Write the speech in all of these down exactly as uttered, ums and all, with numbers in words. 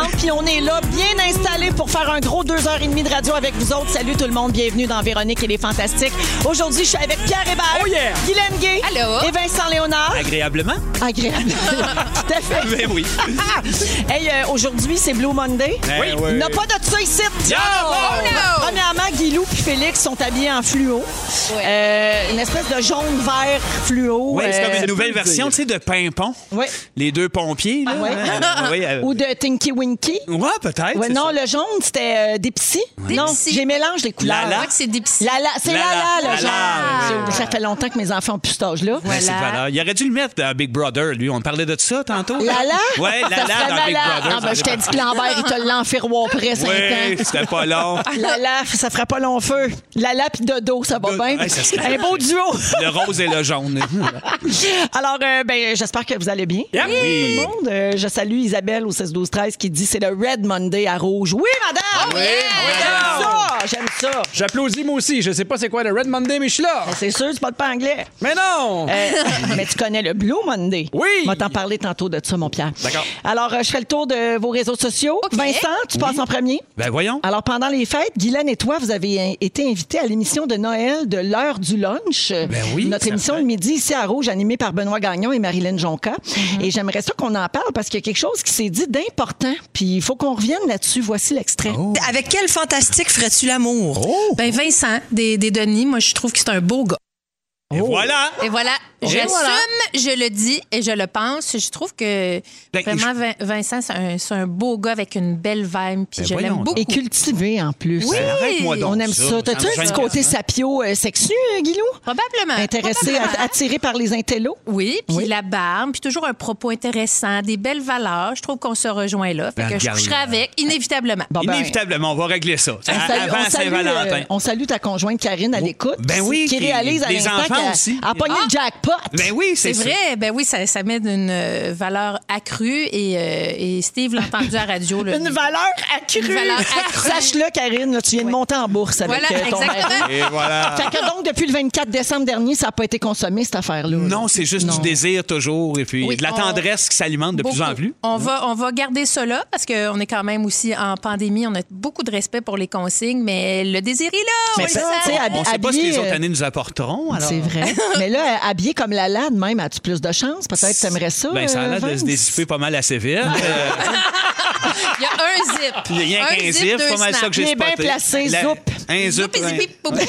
trente, puis on est là, bien installé pour faire un gros deux heures trente de radio avec vous autres. Salut tout le monde, bienvenue dans Véronique et les Fantastiques. Aujourd'hui, je suis avec Pierre Hébert, oh yeah. Guylaine Gay Allô. et Vincent Léonard. Agréablement? Agréablement. Tout à fait. Ben oui. Hey, euh, aujourd'hui, c'est Blue Monday. Oui. Il n'y a pas de ça ici. Yeah, Oh! oh no. Premièrement, Guilou et Félix sont habillés en fluo. Ouais. Euh, une espèce de jaune-vert fluo. Oui, c'est comme euh, une nouvelle version, tu sais, de Pimpon. Oui. Les deux pompiers, là. Ouais. Euh, oui, euh, Ou de Tinky Winky. ouais, peut-être. Ouais, c'est non, ça. le jaune, c'était euh, Dipsy. Non, Dipsy. j'ai mélange les couleurs. Lala. Moi, que c'est des petits. Lala, c'est Lala. Lala, le Lala, genre. oui. Ça fait longtemps que mes enfants ont plus cet âge-là. Ben, c'est de valeur. Il aurait dû le mettre dans Big Brother, lui. On parlait de ça tantôt. Lala? Ouais, Ça Lala serait dans Big malade. Brother. Ah, ben, je t'ai dit que Lambert, il te l'a en ferroir près cinq Oui, ans. c'était pas long. Lala, ça fera pas long feu. Lala puis Dodo, ça va Dodo. bien. Ouais, ça serait- Un beau duo. Le rose et le jaune. Alors, euh, ben, j'espère que vous allez bien. Yep. Tout Oui. le monde. Euh, je salue Isabelle au seize douze treize qui dit c'est le Red Monday à rouge. Oui, madame! Oh, yeah! J'aime ça! J'aime ça. J'applaudis moi aussi. Je sais pas c'est quoi le Red Monday, mais je suis là. C'est sûr, c'est pas de pas anglais. Mais non! Euh, mais tu connais le Blue Monday. Oui. On va t'en parler tantôt de ça, mon Pierre. D'accord. Alors, euh, je fais le tour de vos réseaux sociaux. OK. Vincent, tu passes en premier. Ben voyons. Alors, pendant les fêtes, Guylaine et toi, vous avez in- été invités à l'émission de Noël de l'heure du lunch. Ben oui, Notre ça émission fait. le midi ici à Rouge, animée par Benoît Gagnon et Marilyn Jonca. Mm-hmm. Et j'aimerais ça qu'on en parle parce qu'il y a quelque chose qui s'est dit d'important. Puis il faut qu'on revienne là-dessus. Voici l'extrait. Oh. Avec quel fantastique ferais-tu l'amour? Ben Vincent, des, des Denis, moi, je trouve que c'est un beau gars. Et voilà. Et voilà, j'assume, voilà. je le dis et je le pense. Je trouve que Ben, vraiment, Vin- Vincent, c'est un, c'est un beau gars avec une belle vibe, puis Ben, je voyons l'aime donc. beaucoup. Et cultivé en plus. Oui. Arrête-moi donc. On aime ça. T'as-tu me un gêne petit côté quasiment. sapio euh, sexu, euh, Guilou? Probablement. Intéressé, Probablement. à- attiré par les intellos? Oui, puis Oui. la barbe, puis toujours un propos intéressant, des belles valeurs. Je trouve qu'on se rejoint là. Fait Ben, que je regarde. coucherai avec, inévitablement. Bon, ben, Inévitablement, on va régler ça. On salue, Avant on salue, Saint-Valentin. euh, on salue ta conjointe Karine à l'écoute. Ben oui, qui qui- réalise à les l'instant enfants qu'elle aussi. a pogné Ah! le jackpot. Ben oui, C'est c'est ça. vrai, ben oui, ça, ça met une euh, valeur accrue et, euh, et Steve l'a entendu à la radio. Là, Une Il- valeur accrue. Une valeur accrue. Sache-le, Karine, là, tu viens de monter en bourse avec Voilà, euh, ton mari. exactement. Et voilà. Fait que donc, depuis le vingt-quatre décembre dernier, ça n'a pas été consommé, cette affaire-là. là. Non, c'est juste Non. du désir toujours et puis Oui, de la on- tendresse qui s'alimente de plus en Beaucoup. plus. On va, on va garder ça là parce qu'on est quand même aussi en pandémie. On a beaucoup de respect pour les consignes, mais le désir est là. Mais on le ça, sent. tu sais, hab- On ne sait pas ce que habillé, les autres euh, années nous apporteront. alors. C'est vrai. Mais là, habillé comme la lade, même, as-tu plus de chance? Peut-être que t'aimerais ça. Ben, ça a euh, l'air de se Vince? dézipper pas mal assez vite. Euh, Il y a un zip. Il n'y a rien Un qu'un zip, zip, deux pas mal ça snaps. que j'ai Il est bien spoté. placé, La- zoup. Un zip. Zoup et un- zip, zip, boum.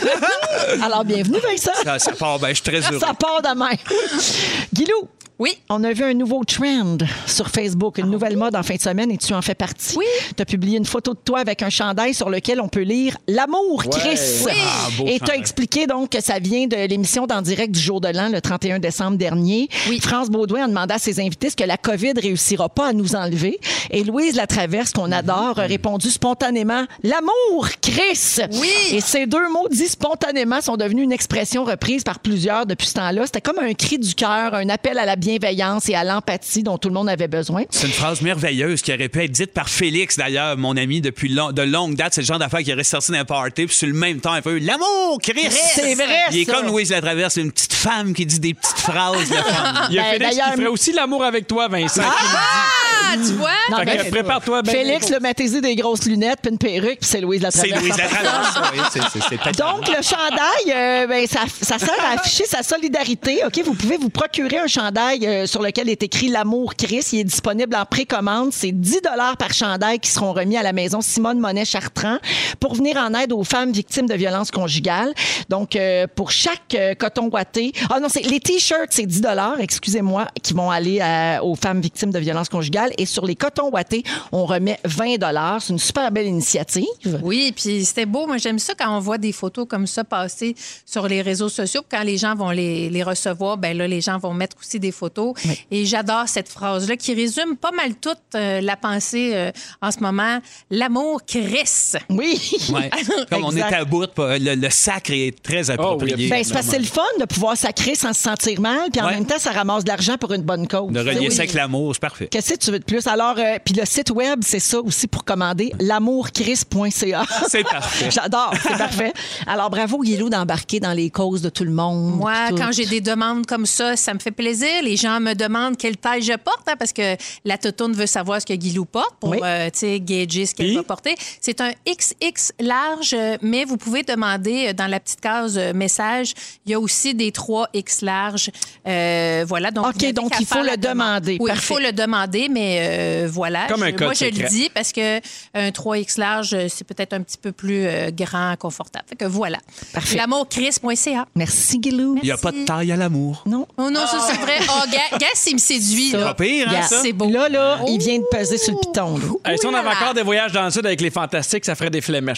Alors, bienvenue, Vincent. Ça, ça part, ben, je suis très heureux. Ça part de même. Guilou, Oui. on a vu un nouveau trend sur Facebook, une nouvelle mode en fin de semaine et tu en fais partie. Oui. Tu as publié une photo de toi avec un chandail sur lequel on peut lire L'amour, Chris. Oui. Ah, beau Et tu as chandail. expliqué donc que ça vient de l'émission d'En direct du jour de l'an le trente et un décembre dernier. Oui. France Baudouin a demandé à ses invités ce que la COVID réussira pas à nous enlever. Et Louise Latraverse, qu'on adore, a répondu spontanément L'amour, Chris. Oui. Et ces deux mots dits spontanément sont devenus une expression reprise par plusieurs depuis ce temps-là. C'était comme un cri du cœur, un appel à la bienveillance et à l'empathie dont tout le monde avait besoin. C'est une phrase merveilleuse qui aurait pu être dite par Félix, d'ailleurs, mon ami, depuis long- de longue date. C'est le genre d'affaire qui aurait sorti d'un party, puis sur le même temps, il fait l'amour, Chris! C'est vrai, Il est ça. comme Louise Latraverse, une petite femme qui dit des petites phrases. de femme. Il y a Ben, Félix d'ailleurs- qui ferait aussi l'amour avec toi, Vincent. Ah, tu vois? Non, Fait ben, que prépare-toi bien. Félix, le mettez-y des grosses lunettes puis une perruque, puis c'est Louise C'est Latraverse. Louise Latraverse. oui, c'est- c'est- c'est peut-être- Donc, le chandail, euh, ben, ça, ça sert à afficher sa solidarité. OK? Vous pouvez vous procurer un chandail euh, sur lequel est écrit L'amour Chris. Il est disponible en précommande. C'est dix dollars par chandail qui seront remis à la maison Simone Monet-Chartrand pour venir en aide aux femmes victimes de violences conjugales. Donc, euh, pour chaque euh, coton ouaté... Ah non, c'est les T-shirts, c'est dix dollars, excusez-moi, qui vont aller à- aux femmes victimes de violences conjugales. Et sur les cotons ouatés, on remet vingt dollars. C'est une super belle initiative. Oui, puis c'était beau. Moi, j'aime ça quand on voit des photos comme ça passer sur les réseaux sociaux. Puis quand les gens vont les, les recevoir, ben là, les gens vont mettre aussi des photos. Et j'adore cette phrase-là qui résume pas mal toute euh, la pensée euh, en ce moment. L'amour Chris. Oui. Ouais. Comme on est Exact. à bout, le, le sacre est très approprié. Oh, oui, Ben, c'est parce que c'est le fun de pouvoir sacrer sans se sentir mal, puis en Ouais. même temps, ça ramasse de l'argent pour une bonne cause. De relier Oui. ça avec l'amour, c'est parfait. Qu'est-ce que tu veux? plus. Alors, euh, puis le site web, c'est ça aussi pour commander, l'amour chris point c a. C'est parfait. J'adore, c'est parfait. Alors, bravo, Guilou, d'embarquer dans les causes de tout le monde. Moi, puis tout. quand j'ai des demandes comme ça, ça me fait plaisir. Les gens me demandent quelle taille je porte, hein, parce que la toutoune veut savoir ce que Guilou porte pour Oui. euh, tu sais, gager ce qu'elle Puis? va porter. C'est un X X large, euh, mais vous pouvez demander euh, dans la petite case euh, message, il y a aussi des trois X larges. Euh, voilà. Donc, OK, vous n'avez donc qu'à il faut faire le la demande. demander. Oui, Parfait. il faut le demander, mais euh, voilà. Comme un Je- code Moi, je secret. le dis parce que un trois X large, euh, c'est peut-être un petit peu plus euh, grand, confortable. Fait que voilà. Parfait. l'amour chris point c a. Merci, Guilou. Il n'y a pas de taille à l'amour. Non. Oh non, ça, c'est vrai. Oh, gars, gars, il me séduit, Ça. là. Pas pire, hein, Yeah. ça? C'est beau. Là, là, Oh. il vient de peser sur le piton. là. Hey, si on Ouh avait là là. encore des voyages dans le sud avec les fantastiques, ça ferait des flémèches.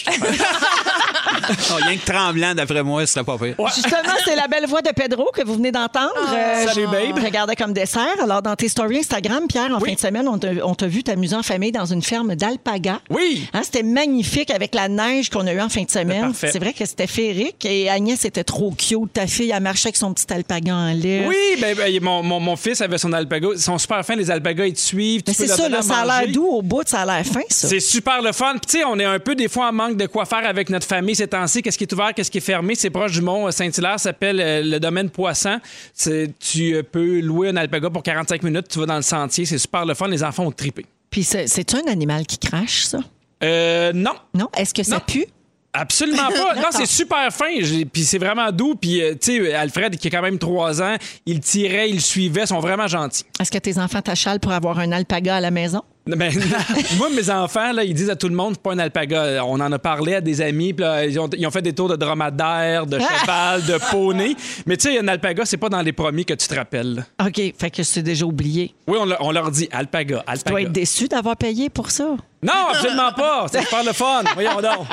Oh, rien que tremblant, d'après moi, ce serait pas pire. Justement, c'est la belle voix de Pedro que vous venez d'entendre. Euh, Salut, je- babe. je regardais comme dessert. Alors, dans tes stories Instagram, Pierre, en fin de semaine, on t'a, on t'a vu t'amuser en famille dans une ferme d'alpaga. Oui. Hein, c'était magnifique avec la neige qu'on a eue en fin de semaine. Parfait. C'est vrai que c'était féerique. Et Agnès était trop cute. Ta fille, elle marchait avec son petit alpaga en lait. Oui, ben, ben, mon, mon, mon fils avait son alpaga. Ils sont super fins, les alpagas, ils te suivent. Tu Mais peux c'est leur ça, donner là, à ça a manger. l'air doux au bout, ça a l'air fin, ça. C'est super le fun. Puis, tu sais, on est un peu des fois en manque de quoi faire avec notre famille ces temps-ci. Qu'est-ce qui est ouvert, qu'est-ce qui est fermé? C'est proche du mont Saint-Hilaire, ça s'appelle euh, le domaine Poisson. C'est- Tu euh, peux louer un alpaga pour quarante-cinq minutes. Tu vas dans le sentier. C'est super le fun. Les enfants ont trippé. Puis c'est, c'est un animal qui crache, ça? Euh, non. Non? Est-ce que ça Non. pue? Absolument pas. Non, c'est super fin. J'ai- Puis c'est vraiment doux. Puis, euh, tu sais, Alfred, qui a quand même trois ans, il tirait, il suivait, ils sont vraiment gentils. Est-ce que tes enfants t'achalent pour avoir un alpaga à la maison? Ben, moi, mes enfants, là, ils disent à tout le monde, c'est pas un alpaga. On en a parlé à des amis, puis là, ils, ont, ils ont fait des tours de dromadaire, de cheval, de poney. Mais tu sais, un alpaga, c'est pas dans les premiers que tu te rappelles. OK, fait que c'est déjà oublié. Oui, on, le- on leur dit alpaga, Tu dois alpaga. être déçu d'avoir payé pour ça. Non, absolument pas. C'est super le fun. Voyons donc.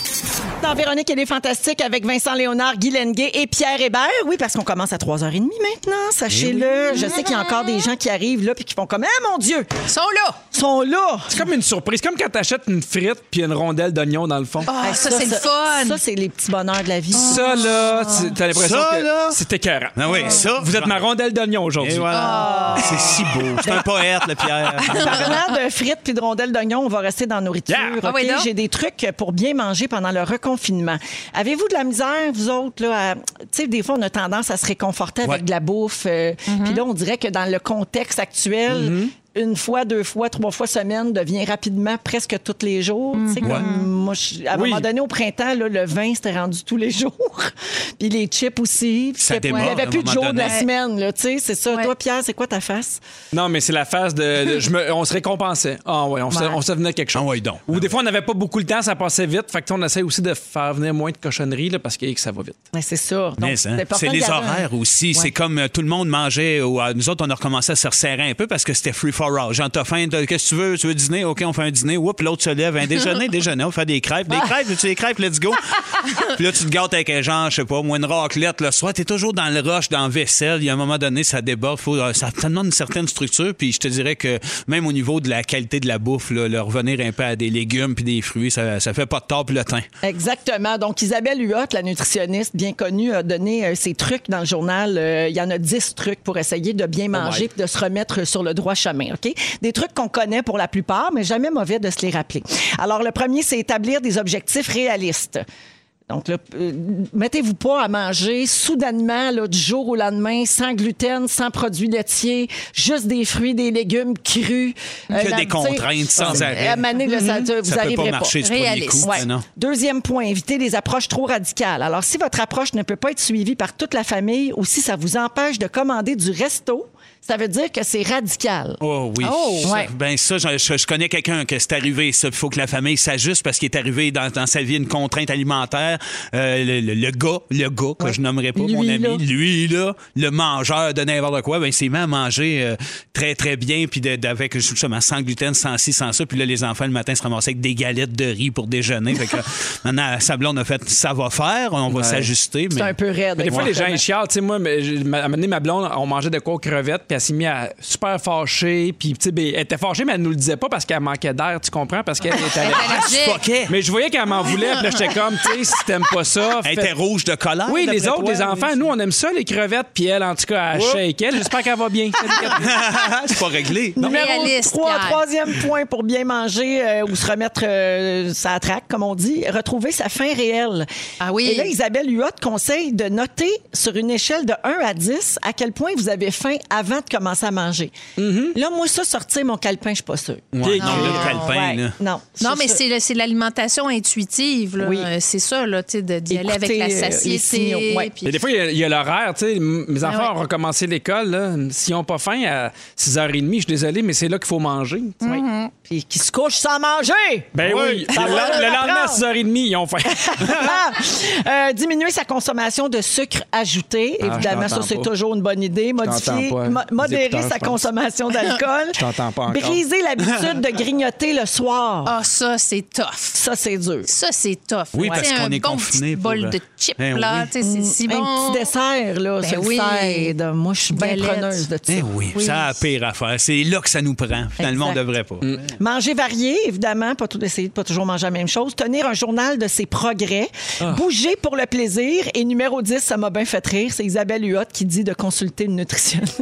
Dans Véronique, elle est fantastique avec Vincent Léonard, Guy Lenguet et Pierre Hébert. Oui, parce qu'on commence à trois heures trente maintenant, sachez-le. Je sais qu'il y a encore des gens qui arrivent là puis qui font comme « Ah, mon Dieu! Ils sont là. Ils sont là! » C'est comme une surprise. Comme quand t'achètes une frite puis une rondelle d'oignon dans le fond. Ah, Hey, ça, c'est le fun. Ça, c'est les petits bonheurs de la vie. Ça, là, tu- t'as l'impression Ça, que là. c'est écœurant. Ah oui, ça. Vous êtes ma rondelle d'oignon aujourd'hui. Et voilà. C'est si beau. C'est un poète, le Pierre. Parlant de frites puis de rondelles d'oignon, on va rester dans nourriture. Yeah. OK? Ah oui, donc. J'ai des trucs pour bien manger pendant le reconfinement. Avez-vous de la misère, vous autres, là, à- tu sais, des fois, on a tendance à se réconforter avec Ouais. de la bouffe. euh, Puis là, on dirait que dans le contexte actuel, une fois, deux fois, trois fois semaine devient rapidement presque tous les jours. Tu sais, comme moi, je- à un Oui. moment donné, au printemps, là, le vin, c'était rendu tous les jours. Puis les chips aussi. Puis Ça c'était- il n'y déborde avait à un plus de moment jour de la donné. semaine. Là, tu sais, c'est ça. Ouais. Toi, Pierre, c'est quoi ta face? Non, mais c'est la phase de. de- je me- on se récompensait. Ah ouais, on se, Ouais. on se devenait quelque chose. Ah ouais, donc. Ou des fois, on n'avait pas beaucoup de temps, ça passait vite. Fait que, tu sais, on essaie aussi de faire venir moins de cochonneries là, parce que, que ça va vite. Ouais, c'est ça. Donc, Mais, hein, important c'est de les garder un- horaires aussi. C'est comme euh, tout le monde mangeait. Ou, euh, nous autres, on a recommencé à se resserrer un peu parce que c'était free for all. Genre, t'as faim, t'as- qu'est-ce que tu veux? Tu veux dîner? OK, on fait un dîner. Oups, l'autre se lève. Un déjeuner, déjeuner. On fait des crêpes. Des crêpes, veux-tu des crêpes? Let's go. Puis là, tu te gâtes avec un genre, je sais pas, moi, une raclette le soir. T'es toujours dans le rush, dans la vaisselle. Il y a un moment donné, ça déborde. Faut, euh, ça te demande une certaine structure. Puis je te dirais que même au niveau de la qualité de la bouffe, là, le revenir un peu à des légumes puis des fruits, ça, ça fait pas de tort pour le teint. Exactement. Donc, Isabelle Huot, la nutritionniste bien connue, a donné euh, ses trucs dans le journal. Euh, Il y en a dix trucs pour essayer de bien manger et de se remettre sur le droit chemin. OK? Des trucs qu'on connaît pour la plupart, mais jamais mauvais de se les rappeler. Alors, le premier, c'est établir des objectifs réalistes. Donc, là, euh, mettez-vous pas à manger soudainement, là, du jour au lendemain, sans gluten, sans produits laitiers, juste des fruits, des légumes crus. Que Euh, des dans- tu sais, contraintes sans euh, arrêt. À un moment donné, là, ça, vous Ça peut arriverez pas marcher du premier Réaliste. coup. Ouais. Non. Deuxième point, éviter les approches trop radicales. Alors, si votre approche ne peut pas être suivie par toute la famille ou si ça vous empêche de commander du resto, ça veut dire que c'est radical. Oh oui. Oh, Ça, ouais. Ben ça, je, je- je connais quelqu'un que c'est arrivé. Il faut que la famille s'ajuste parce qu'il est arrivé dans, dans sa vie une contrainte alimentaire. Euh, le, le- le gars, le gars que je nommerai pas, Lui, mon ami, là. lui là, le mangeur de n'importe quoi, ben il s'est mis à manger euh, très très bien puis de- de- avec justement sans gluten, sans ci, sans ça. Puis là, les enfants le matin se ramassaient avec des galettes de riz pour déjeuner. Fait que maintenant, sa blonde a fait, ça va faire, on va s'ajuster. C'est Mais un peu raide. Mais des fois, les gens, exactement. ils chialent. Tu sais, moi, mais, j'ai- ma- à un moment donné, ma blonde, on mangeait de quoi aux crevettes. crevettes, puis elle s'est mise à super fâchée, puis tu sais, ben, elle était fâchée, mais elle nous le disait pas parce qu'elle manquait d'air, tu comprends? Parce qu'elle était allergique. Mais je voyais qu'elle m'en voulait, puis là, j'étais comme, tu sais, si t'aimes pas ça... Elle fait... était rouge de colère. Oui, les autres, toi, les enfants, nous, on aime ça, les crevettes, puis elle, en tout cas, elle shake. Elle, j'espère qu'elle va bien. C'est pas réglé. Numéro Réaliste, trois, Pierre. troisième point pour bien manger euh, ou se remettre euh, sa traque, comme on dit, retrouver sa faim réelle. Ah oui. Et là, Isabelle Huot conseille de noter sur une échelle de un à dix à quel point vous avez faim avant de commencer à manger. Mm-hmm. Là, moi, ça, sortir mon calepin, je suis pas sûre. Ouais, non, Non. là, le calepin, Ouais. là. Non. Non, mais ça. c'est, le- c'est l'alimentation intuitive. Là. Oui. Euh, C'est ça, là, tu sais, de- d'y aller avec Écouter, la euh, les satiété. signaux, ouais. puis- Et des fois, il y a- il y a, l'horaire. Tu sais, m- mes enfants Ah ouais. ont recommencé l'école. Là. S'ils n'ont pas faim à six heures trente, je suis désolé, mais c'est là qu'il faut manger. tu sais. Oui. Puis qui se couche sans manger. Ben oui, Ça le, va le leur lendemain à apprendre. six heures trente, ils ont faim. Euh, diminuer sa consommation de sucre ajouté. Ah, Évidemment, je ça, t'entends c'est pas. toujours une bonne idée. Modifier, t'entends pas. mo- Les modérer écouteurs, sa je pense. consommation d'alcool. Je t'entends pas encore. Briser l'habitude de grignoter le soir. Ah, ça, c'est tough. Ça, c'est dur. Ça, c'est tough. Oui, Tu parce sais, qu'on un est bon confiné petit pour, bol euh, de chips, ben là. oui. Tu sais, C'est si bon. Un petit dessert, là, Ben ça oui. l'aide. Moi, je suis bien Galette. preneuse de ça. Eh oui, c'est la pire affaire. C'est là que ça nous prend. Finalement, Exact. on devrait pas. Manger varié, évidemment, pas tout essayer de pas toujours manger la même chose. Tenir un journal de ses progrès. Bouger pour le plaisir. Et numéro dix, ça m'a bien fait rire, c'est Isabelle Huot qui dit de consulter une nutritionniste.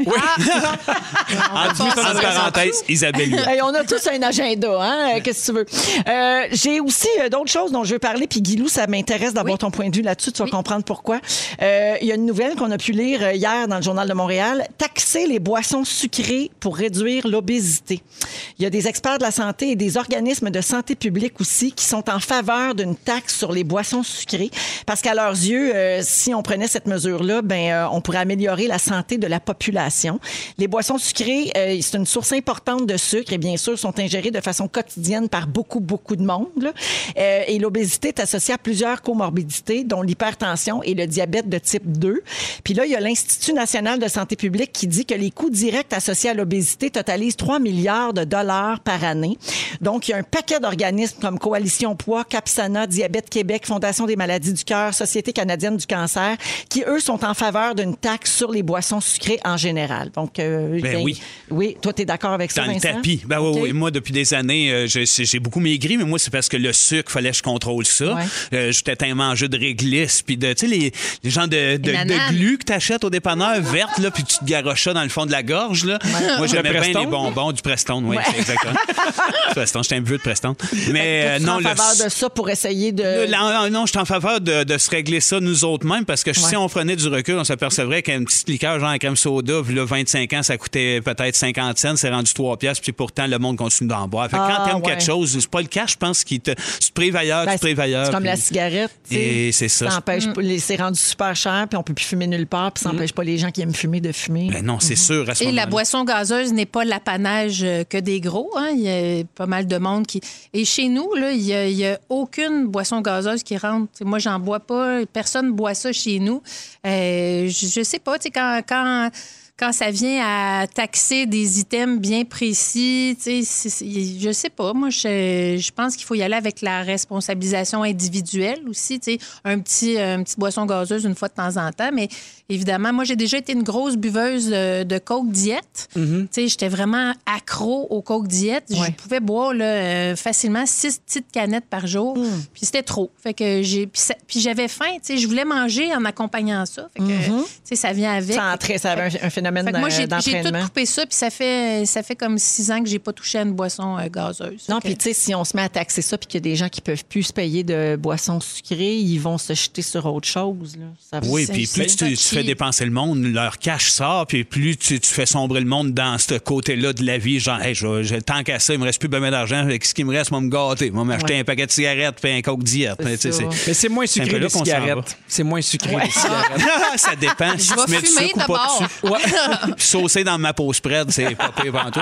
En dessous, entre parenthèses, Isabelle Huot. Hey, on a tous un agenda, hein? Euh, Qu'est-ce que tu veux? Euh, j'ai aussi euh, d'autres choses dont je veux parler. Puis, Guilou, ça m'intéresse d'avoir Oui. ton point de vue là-dessus. Tu vas Oui. comprendre pourquoi. Euh, Il y a une nouvelle qu'on a pu lire euh, hier dans le Journal de Montréal. Taxer les boissons sucrées pour réduire l'obésité. Il y a des experts de la santé et des organismes de santé publique aussi qui sont en faveur d'une taxe sur les boissons sucrées parce qu'à leurs yeux, euh, si on prenait cette mesure-là, ben, euh, on pourrait améliorer la santé de la population. Les boissons sucrées, euh, c'est une source importante de sucre et bien sûr sont ingérées de façon quotidienne par beaucoup, beaucoup de monde. là. Euh, et l'obésité est associée à plusieurs comorbidités, dont l'hypertension et le diabète de type deux. Puis là, il y a l'Institut national de santé publique qui dit que les coûts directs associés à l'obésité totalisent trois milliards de dollars par année. Donc, il y a un paquet d'organismes comme Coalition Poids, Capsana, Diabète Québec, Fondation des maladies du cœur, Société canadienne du cancer, qui, eux, sont en faveur d'une taxe sur les boissons sucrées en général. Donc, euh, Ben oui. Oui, toi, tu es d'accord avec ça, Dans le Vincent? tapis. Ben oui, OK. oui. Moi, depuis des années, euh, j'ai, j'ai beaucoup maigri, mais moi, c'est parce que le sucre, fallait que je contrôle ça. Ouais. Euh, j'étais un mangeur de réglisse, puis de, tu sais, les, les gens de, de, Une de banane. glu que t'achètes au dépanneur, verte, là, puis tu te garoches ça dans le fond de la gorge, là. Moi, j'aimais Le bien Preston? les bonbons du Preston, oui, c'est exactement. Preston, j'étais un vieux de Preston. Mais Toi, euh, tu serais non, en le faveur de ça pour essayer de... Le- là, non, je suis en faveur de, de se régler ça nous autres mêmes parce que si Ouais. on prenait du recul, on s'apercevrait qu'une petite liqueur genre la crème soda, puis là, vingt-cinq ans, ça coûtait peut-être cinquante cents, c'est rendu trois piastres, puis pourtant, le monde continue d'en boire. Fait que Ah, quand t'aimes ouais. quelque chose, c'est pas le cas, je pense qu'il te. Tu te prives ailleurs, Ben, tu te prives ailleurs. c'est comme puis- la cigarette. tu sais. Et c'est ça. Ça empêche pas- les- c'est rendu super cher, puis on peut plus fumer nulle part, puis ça n'empêche pas les gens qui aiment fumer de fumer. Ben non, c'est sûr. À ce Et la moment-là. boisson gazeuse n'est pas l'apanage euh, que des gros. Hein. Il y a pas mal de monde qui... Et chez nous, là, il n'y a, il y a aucune boisson gazeuse qui rentre. T'sais, moi, j'en bois pas. Personne ne boit ça chez nous. Euh, je, je sais pas, tu sais, quand... quand quand ça vient à taxer des items bien précis, tu sais, c'est- c'est- je sais pas. Moi, je, je pense qu'il faut y aller avec la responsabilisation individuelle aussi. Tu sais, un petit, un petit boisson gazeuse une fois de temps en temps. Mais évidemment, moi, j'ai déjà été une grosse buveuse de, de Coke Diète. Tu sais, j'étais vraiment accro au Coke Diète. Ouais. Je pouvais boire là, euh, facilement six petites canettes par jour. Puis c'était trop. Fait que j'ai, puis, ça- puis j'avais faim. Tu sais, je voulais manger en accompagnant ça. Fait que, tu sais, ça vient avec. Ça, entrait, ça avait un, un phénomène Fait que moi, j'ai, j'ai tout d'entraînement. coupé ça, puis ça fait, ça fait comme six ans que j'ai pas touché à une boisson euh, gazeuse. Non, Fait puis que- tu sais, si on se met à taxer ça, puis qu'il y a des gens qui peuvent plus se payer de boissons sucrées, ils vont se jeter sur autre chose. Là. Ça va- Oui, C'est- puis plus c'est tu, tu touchy. fais dépenser le monde, leur cash sort, puis plus tu, tu fais sombrer le monde dans ce côté-là de la vie, genre, hey, je, vais- je- tant qu'à ça, il me reste plus bien d'argent, avec ce qui me reste, moi me gâter, moi m'acheter Ouais. un paquet de cigarettes, puis un Coke Diète. C'est Tu sais, ça. c'est- Mais c'est moins C'est un sucré peu là les qu'on s'en va. cigarettes. C'est moins sucré les cigarettes. Ça dépend. Si Je vais tu mets du fumer sucre ou pas d'abord. dessus. Ouais. Saucer dans ma peau spread, c'est pas pire avant tout.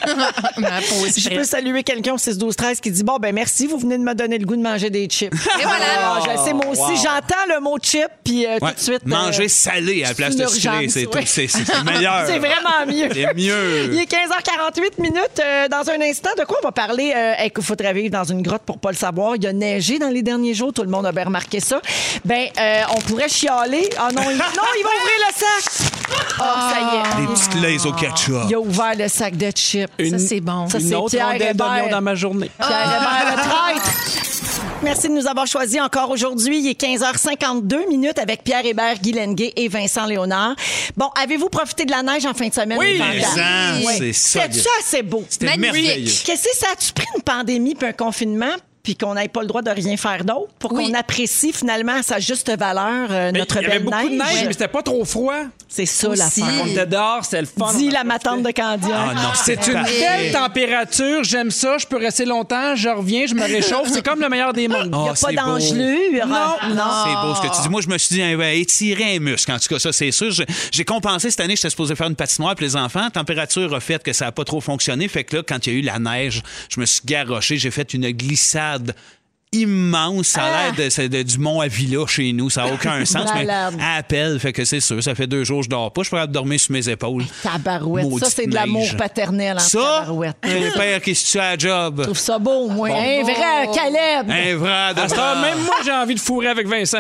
Ma peau est Je peux prête. saluer quelqu'un au six douze treize qui dit bon ben merci, vous venez de me donner le goût de manger des chips. Et voilà. Ah, je le sais, moi aussi, j'entends le mot chip puis euh, Ouais. tout de suite euh, Manger salé à la place de une sucré, urgence, c'est, tout- ouais. c'est, c'est le meilleur. C'est vraiment mieux. C'est mieux. Il est quinze heures quarante-huit minutes. Euh, dans un instant, de quoi on va parler? Il faudrait vivre dans une grotte pour pas le savoir. Il y a neigé dans les derniers jours. Tout le monde a bien remarqué ça. Ben, euh, on pourrait chialer. Ah non, il... non, il va ouvrir le sac. Oh, ça y est. Des Petite Lays au ketchup. Il a ouvert le sac de chips. Ça, c'est bon. Ça, Une c'est autre Pierre rondelle Hébert. d'oignon dans ma journée. Pierre Hébert, le traître. Merci de nous avoir choisis encore aujourd'hui. Il est quinze heures cinquante-deux minutes avec Pierre Hébert, Guy Lenguet et Vincent Léonard. Bon, avez-vous profité de la neige en fin de semaine? Oui, les vendeurs? Vincent, c'est ça. C'était ça assez beau. C'était Magnifique. merveilleux. Qu'est-ce que ça a-tu pris une pandémie puis un confinement puis qu'on n'ait pas le droit de rien faire d'autre pour Oui. qu'on apprécie finalement à sa juste valeur euh, Mais notre il y avait belle beaucoup de neige, neige? mais c'était pas trop froid. C'est ça Aussi. l'affaire. On était dehors, c'était le fun. Dis On la a matante de Candiac. Ah non, C'est une parfait. belle température, j'aime ça, je peux rester longtemps, je reviens, je me réchauffe, c'est comme le meilleur des mondes. Oh, Il n'y a pas c'est beau. d'engelure. Non. non. C'est beau ce que tu dis. Moi, je me suis dit, hein, ouais, étirer un muscle. En tout cas, ça, c'est sûr. Je- J'ai compensé cette année, j'étais supposé faire une patinoire pour les enfants. La température a fait que ça n'a pas trop fonctionné. Fait que là, quand il y a eu la neige, je me suis garoché. J'ai fait une glissade immense. Ça a l'air de, c'est de- du mont Avila chez nous. Ça n'a aucun sens. Mais Malade. à appel, fait que c'est sûr. Ça fait deux jours que je dors pas. Je pourrais dormir sur mes épaules. Tabarouette. Ça, Maudite c'est de l'amour neige. paternel en Ça, tabarouette. c'est le père qui se tue à la job. Je trouve ça beau, moi. Un vrai Caleb. Un vrai de À cette heure, même moi, j'ai envie de fourrer avec Vincent.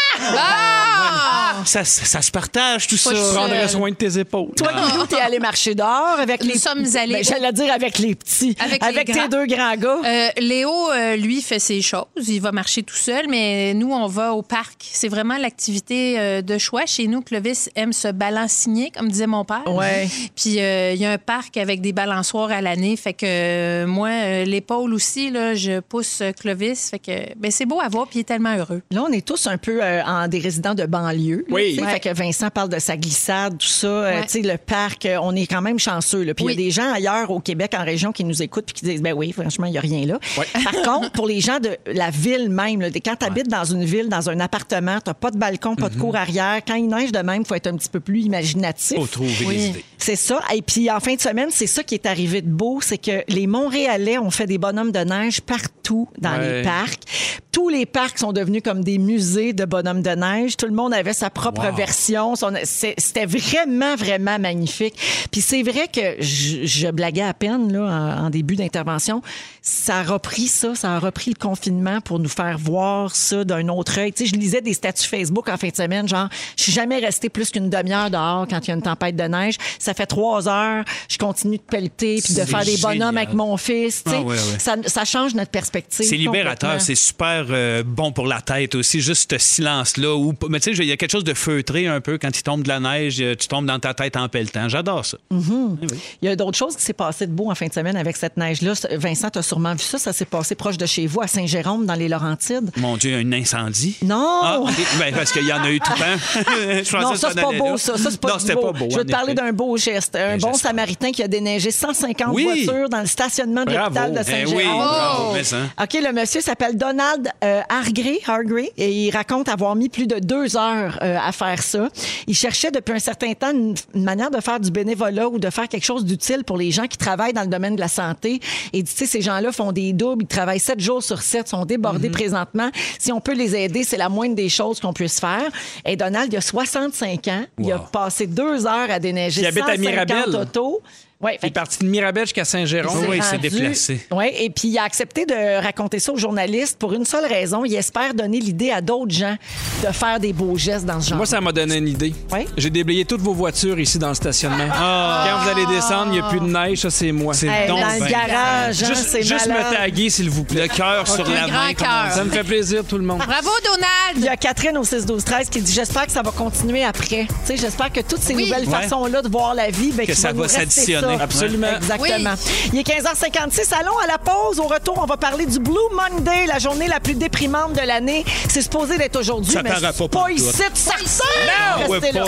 Ah! Ça, ça, ça se partage, tout ça. Pas Je seul. prendrais soin de tes épaules. Toi, Guilou, t'es allé marcher dehors avec Nous les... sommes allés- Ben, j'allais dire avec les petits. Avec les tes grands. deux grands gars. Euh, Léo, euh, lui, fait ses choses. Il va marcher tout seul, mais nous, on va au parc. C'est vraiment l'activité euh, de choix. Chez nous, Clovis aime se balanciner, comme disait mon père. Ouais. Puis euh, il y a un parc avec des balançoires à l'année. Fait que euh, moi, euh, l'épaule aussi, là, je pousse euh, Clovis. Fait que ben, c'est beau à voir, puis il est tellement heureux. Là, on est tous un peu euh, en des résidents de banlieue. là, Oui. tu sais. Ouais. Fait que Vincent parle de sa glissade, tout ça. Euh, Ouais. tu sais, le parc, euh, on est quand même chanceux. là. Puis il Oui. y a des gens ailleurs au Québec, en région, qui nous écoutent puis qui disent, ben oui, franchement, il n'y a rien là. Par contre, pour les gens de la ville même, là, quand tu habites dans une ville, dans un appartement, tu n'as pas de balcon, pas de cour arrière. Quand il neige de même, il faut être un petit peu plus imaginatif. Faut trouver Oui. des idées. C'est ça. Et puis, en fin de semaine, c'est ça qui est arrivé de beau, c'est que les Montréalais ont fait des bonhommes de neige partout dans Ouais. les parcs. Tous les parcs sont devenus comme des musées de bonhommes de neige. Tout le monde avait sa propre Wow. version. Son- c'est- C'était vraiment, vraiment magnifique. Puis c'est vrai que je, je blaguais à peine là, en, en début d'intervention. Ça a repris ça, ça a repris le confinement pour nous faire voir ça d'un autre œil. Tu sais, je lisais des statuts Facebook en fin de semaine, genre, je suis jamais restée plus qu'une demi-heure dehors quand il y a une tempête de neige. Ça fait trois heures, je continue de pelleter puis de C'est faire des bonhommes génial. avec mon fils. Tu sais. Ah ouais, ouais. Ça, ça change notre perspective. C'est libérateur, complètement. c'est super euh, bon pour la tête aussi, juste ce silence-là. Où, mais tu sais, il y a quelque chose de feutré un peu quand il tombe de la neige, euh, tu tombes dans ta tête en pelletant. J'adore ça. Il y a d'autres choses qui s'est passé de beau en fin de semaine avec cette neige-là. Vincent, tu as sûrement vu ça. Ça s'est passé proche de chez vous, à Saint-Jérôme, dans les Laurentides. Mon Dieu, un incendie. Non! Ah, ok. Ben, parce qu'il y en a eu tout le temps. Je pensais Non, que ça, c'est t'en pas allais beau, là. ça. Ça, c'est pas non, du c'était beau. pas beau. Je veux en te parler effet. d'un beau geste. Un Ben, bon j'espère. Samaritain qui a déneigé cent cinquante Oui. voitures dans le stationnement de Bravo. l'hôpital de Eh Saint-Jérôme. oui, bravo, Oh. mais ça. OK, le monsieur s'appelle Donald euh, Hargré, Hargré, et il raconte avoir mis plus de deux heures euh, à faire ça. Il cherchait depuis un certain temps une, une manière de faire du bénévolat ou de faire quelque chose d'utile pour les gens qui travaillent dans le domaine de la santé. Et tu sais, ces gens-là font des doubles, ils travaillent sept jours sur sept, sont débordés présentement. Si on peut les aider, c'est la moindre des choses qu'on puisse faire. Et Donald, il a soixante-cinq ans. Il a Wow. passé deux heures à déneiger Il habite à cent cinquante Mirabel. autos. Ouais, Il est parti de Mirabel jusqu'à Saint-Jérôme. Oui, il s'est rendu- déplacé. Oui, et puis il a accepté de raconter ça aux journalistes pour une seule raison. Il espère donner l'idée à d'autres gens de faire des beaux gestes dans ce genre. Moi, ça m'a donné une idée. Oui? J'ai déblayé toutes vos voitures ici dans le stationnement. Quand vous allez descendre, il n'y a plus de neige, ça, c'est moi. C'est Hey, donc dans le ben- garage, hein, Juste, c'est juste malade. me taguer, s'il vous plaît. Le cœur sur Un la grand main. comme cœur. Ça me fait plaisir, tout le monde. Bravo, Il y Donald! a Catherine au six douze treize qui dit « J'espère que ça va continuer après. » Tu sais, j'espère que toutes ces Oui. nouvelles Ouais. façons-là de voir la vie, ben, Que qu'il ça nous va rester s'additionner. ça. Absolument. Exactement. Il est quinze heures cinquante-six. Allons à la pause. Au retour, on va parler du Blue Monday, la journée la plus déprimante de l'année. C'est supposé d'être aujourd'hui, Ça mais paraît c'est pas pas pantoute. ici de certain. Ah, ouais, Restez là. Paul.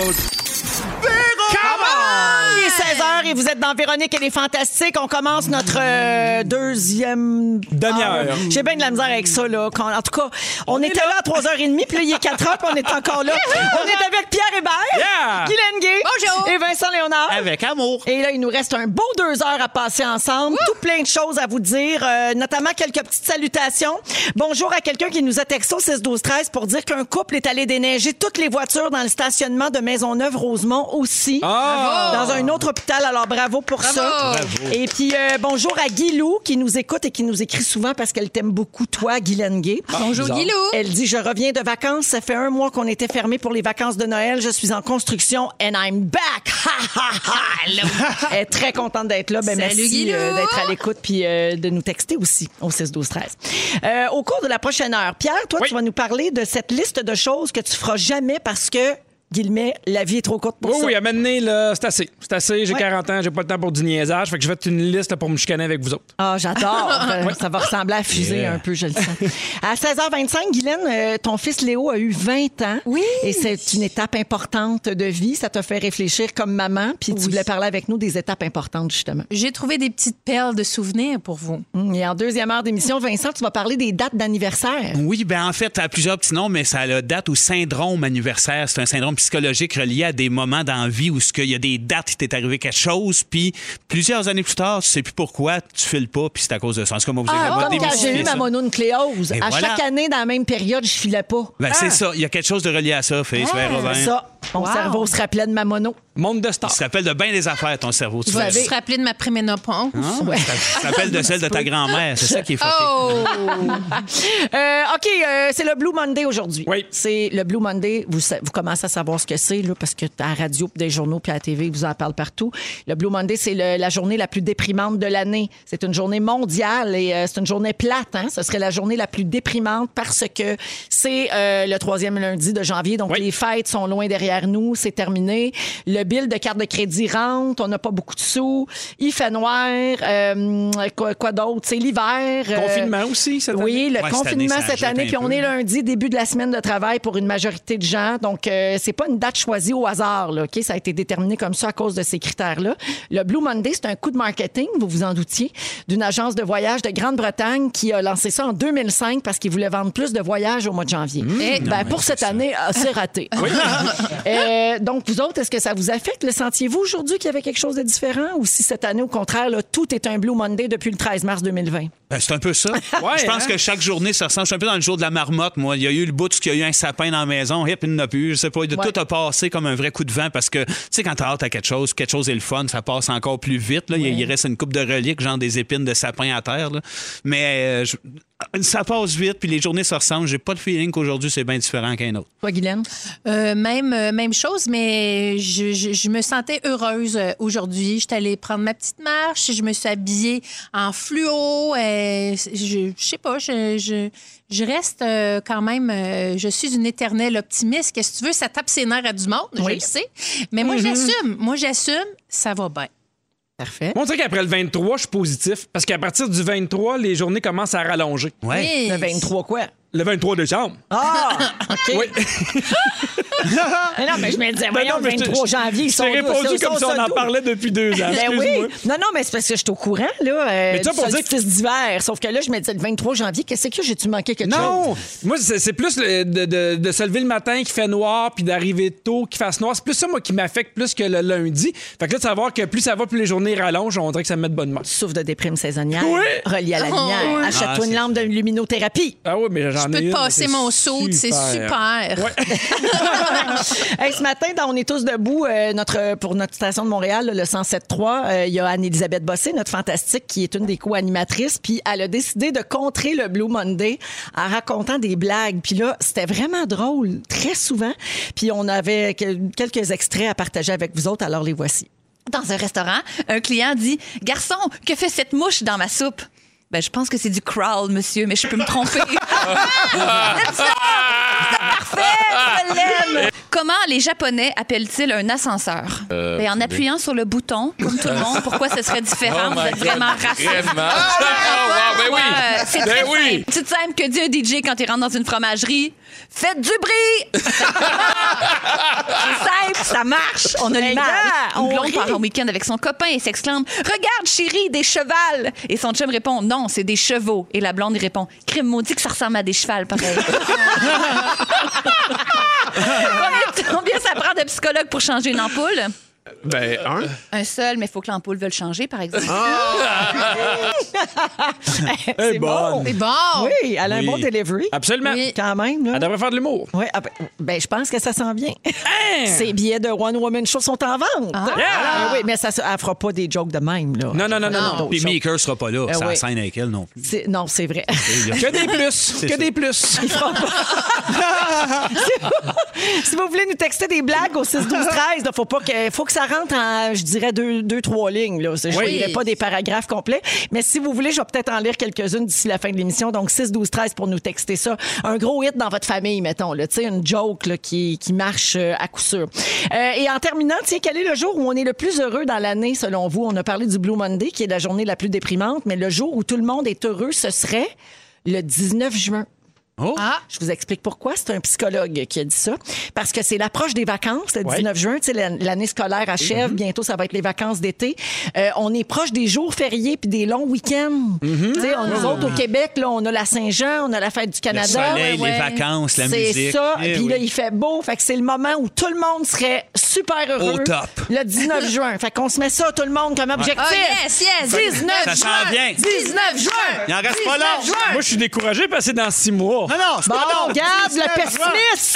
Il est seize heures et vous êtes dans Véronique et les Fantastiques. On commence notre euh, deuxième Demi-heure. heure. J'ai bien de la misère avec ça. Là. Quand- en tout cas, on, était là. à trois heures trente, puis là, il est quatre heures, puis on est encore là. On est avec Pierre Hébert, Yeah! Guy Lenguet Bonjour. et Vincent Léonard. Avec amour. Et là, il nous reste un beau deux heures à passer ensemble. Tout plein de choses à vous dire, euh, notamment quelques petites salutations. Bonjour à quelqu'un qui nous a texté au six douze treize pour dire qu'un couple est allé déneiger toutes les voitures dans le stationnement de Maisonneuve-Rosemont aussi. Ah! Dans un autre hôpital. Alors, bravo pour Bravo. ça. Bravo. Et puis, euh, bonjour à Guilou qui nous écoute et qui nous écrit souvent parce qu'elle t'aime beaucoup, toi, Guy Lenguet. Bonjour, bizarre. Guilou! Elle dit, je reviens de vacances. Ça fait un mois qu'on était fermés pour les vacances de Noël. Je suis en construction and I'm back Elle est très contente d'être là. Ben, Salut, merci Guilou. euh, d'être à l'écoute puis euh, de nous texter aussi au six douze treize. Euh, au cours de la prochaine heure, Pierre, toi, Oui. tu vas nous parler de cette liste de choses que tu feras jamais parce que, guillemets, la vie est trop courte pour Oui, ça. oui, à m'amener, là, c'est assez. C'est assez, j'ai Ouais. quarante ans, j'ai pas le temps pour du niaisage. Fait que je vais être une liste là, pour me chicaner avec vous autres. Ah, j'adore. Euh, Ça va ressembler à fusée Yeah. un peu, je le sens. À seize heures vingt-cinq, Guylaine, euh, ton fils Léo a eu vingt ans. Oui. Et c'est une étape importante de vie. Ça t'a fait réfléchir comme maman. Puis tu Oui. voulais parler avec nous des étapes importantes, justement. J'ai trouvé des petites perles de souvenirs pour vous. Hum, Et en deuxième heure d'émission, Vincent, tu vas parler des dates d'anniversaire. Oui, ben en fait, ça a plusieurs petits noms, mais ça a la date au syndrome anniversaire. C'est un syndrome psychologique relié à des moments dans la vie où il y a des dates, il t'est arrivé quelque chose, puis plusieurs années plus tard, tu sais plus pourquoi, tu files pas, puis c'est à cause de ça. C'est comme vous Ah, avez comme quand j'ai eu ma ça. mononucléose. Et À voilà. chaque année, dans la même période, je filais pas. Ben, c'est ça. Il y a quelque chose de relié à ça, Félix Ah, Robin. ça. Mon Wow. cerveau se rappelait de ma mono. Monde de Il stars. se rappelle de bien des affaires, ton cerveau. Tu Vous sais. avez- Se rappeler de ma préménopause. Ah, Ouais. Ça ça s'appelle de celle de ta grand-mère. C'est ça qui est fucké. Oh! Euh, OK, euh, c'est le Blue Monday aujourd'hui. Oui. C'est le Blue Monday. Vous, sa- vous commencez à savoir ce que c'est, là, parce que à la radio, puis des journaux, puis à la T V, ils vous en parlent partout. Le Blue Monday, c'est le- la journée la plus déprimante de l'année. C'est une journée mondiale et euh, c'est une journée plate. Hein? Ce serait la journée la plus déprimante parce que c'est euh, le troisième lundi de janvier. Donc, Oui. les fêtes sont loin derrière nous. C'est terminé. Le bill de carte de crédit rentre. On n'a pas beaucoup de sous. Il fait noir. Euh, quoi quoi d'autre? C'est l'hiver. Euh, Confinement aussi, cette oui, année. le Ouais, cette confinement année, ça cette jette année, un puis on peu. est lundi, début de la semaine de travail pour une majorité de gens. Donc, euh, c'est pas une date choisie au hasard, là, OK? Ça a été déterminé comme ça à cause de ces critères-là. Le Blue Monday, c'est un coup de marketing, vous vous en doutiez, d'une agence de voyage de Grande-Bretagne qui a lancé ça en deux mille cinq parce qu'ils voulaient vendre plus de voyages au mois de janvier. Eh, Ben, non, pour mais cette c'est ça. année, ah, c'est raté. Euh, donc, vous autres, est-ce que ça vous affecte? Le sentiez-vous aujourd'hui qu'il y avait quelque chose de différent ou si cette année, au contraire, là, tout est un Blue Monday depuis le treize mars deux mille vingt? Ben, c'est un peu ça. Ouais, Je pense hein? que chaque journée, ça ressemble. Je suis un peu dans le jour de la marmotte, moi. Il y a eu le bout qu'il y a eu un sapin dans la maison, hip, il n'y en a plus. Je sais pas. De Ouais. Tout a passé comme un vrai coup de vent parce que, tu sais, quand t'as hâte à quelque chose, quelque chose est le fun, ça passe encore plus vite. Là. Il- Il reste une coupe de reliques, genre des épines de sapin à terre. Là. Mais euh, je- ça passe vite, puis les journées se ressemblent. J'ai pas le feeling qu'aujourd'hui, c'est bien différent qu'un autre. Toi, Guylaine? Euh, même, euh, même chose, mais je, je- je me sentais heureuse euh, aujourd'hui. J'étais allée prendre ma petite marche, je me suis habillée en fluo. euh, je, je sais pas, je, je, je reste euh, quand même, euh, je suis une éternelle optimiste. Qu'est-ce que tu veux, ça tape ses nerfs à du monde, je Oui. le sais. Mais moi, j'assume, moi, j'assume, ça va bien. Parfait. Moi, on dirait qu'après le vingt-trois, je suis positif. Parce qu'à partir du vingt-trois, les journées commencent à rallonger. Ouais. Oui. Le vingt-trois quoi? Le vingt-trois décembre. Ah! OK. Oui. Mais non, mais je me disais, Ben voyons, non, le mais je te- vingt-trois janvier, ils Je sont t'ai répondu ils comme sont si on en d'où? parlait depuis deux ans. Ben oui. Excuse-moi. Non, non, mais c'est parce que je suis au courant, là. Euh, Mais tu sais, du pour dire solstice d'hiver. Sauf que là, je me disais, le vingt-trois janvier, qu'est-ce que j'ai-tu manqué quelque Non! chose? Moi, c'est c'est plus le- de, de- de se lever le matin qui fait noir puis d'arriver tôt qui fasse noir. C'est plus ça, moi, qui m'affecte plus que le lundi. Fait que là, de savoir que plus ça va, plus les journées rallongent, on dirait que ça me met de bonne humeur. Souffle de déprime saisonnière, Oui. relié à la lumière. oui. Achète-toi Ah, une c'est- lampe de luminothérapie. Ah oui, mais j'en Je ai peux une, te passer c'est mon saut, c'est super. Hey, ce matin, dans On est tous debout, euh, notre, pour notre station de Montréal, là, le cent sept trois, euh, il y a Anne-Élisabeth Bossé, notre fantastique, qui est une des co-animatrices. Puis elle a décidé de contrer le Blue Monday en racontant des blagues. Puis là, c'était vraiment drôle, très souvent. Puis on avait quel- quelques extraits à partager avec vous autres, alors les voici. Dans un restaurant, un client dit « Garçon, que fait cette mouche dans ma soupe? » Ben, je pense que c'est du crawl, monsieur, mais je peux me tromper. C'est ça! C'est parfait! Je l'aime! Comment les Japonais appellent-ils un ascenseur? Ben, en appuyant sur le bouton, comme tout le monde. Pourquoi ce serait différent? Oh Vous my êtes God. vraiment raciste. Vraiment? Je comprends pas. Ah, ben oui. Ouais, c'est Ben très oui. simple. C'est simple que dit un D J quand il rentre dans une fromagerie. Faites du bruit! C'est simple, ça marche. On a Hey, l'image. gars, on Une blonde rit. part en week-end avec son copain et s'exclame « Regarde, chérie, des chevals! » Et son chum répond « Non, c'est des chevaux. » Et la blonde, il répond « Crime maudit que ça ressemble à des chevals, pareil. » combien, combien ça prend de psychologue pour changer une ampoule? Ben, un. Un seul, mais il faut que l'ampoule veuille changer, par exemple. C'est bonne. C'est bon! Oui, elle a un Oui. bon delivery. Absolument. Oui. Quand même, là. Elle devrait faire de l'humour. Oui, ah ben, ben, je pense que ça s'en vient. Ces billets de One Woman Show sont en vente. Yeah! Ah oui, mais ça, ça- elle fera pas des jokes de même. Là. Non, non, non, non, non. Puis Meeker sera pas là. Eh Ça oui. scène avec elle non plus. C'est- Non, c'est vrai. Que des plus. Que ça. des plus. Si vous voulez nous texter des blagues au six douze treize, il faut, pas que- faut que ça ça rentre en, je dirais, deux, deux trois lignes. Là. Je ne Oui. dirais pas des paragraphes complets. Mais si vous voulez, je vais peut-être en lire quelques-unes d'ici la fin de l'émission. Donc, six douze treize pour nous texter ça. Un gros hit dans votre famille, mettons. Tu sais, une joke là, qui, qui marche euh, à coup sûr. Euh, et en terminant, tiens, quel est le jour où on est le plus heureux dans l'année, selon vous? On a parlé du Blue Monday, qui est la journée la plus déprimante. Mais le jour où tout le monde est heureux, ce serait le dix-neuf juin. Oh. Ah, Je vous explique pourquoi. C'est un psychologue qui a dit ça. Parce que c'est l'approche des vacances, le Ouais. dix-neuf juin. Tu sais, l'an- l'année scolaire achève. Bientôt, ça va être les vacances d'été. Euh, on est proche des jours fériés puis des longs week-ends. Tu sais, on- nous autres, au Québec, là, on a la Saint-Jean, on a la fête du Le Canada. soleil, ouais, les ouais. vacances, la C'est musique. ça. Eh Puis oui. là, il fait beau. Fait que c'est le moment où tout le monde serait super heureux. Au top. Le dix-neuf juin. Fait qu'on se met ça, tout le monde, comme objectif. Ah, yes, yes. dix-neuf Ça juin. s'en vient. dix-neuf juin. Il en reste pas dix-neuf long. juin. Moi, je suis découragé parce que c'est dans six mois. Non, non, c'est Bon, pas long. regarde le dix-neuf juin.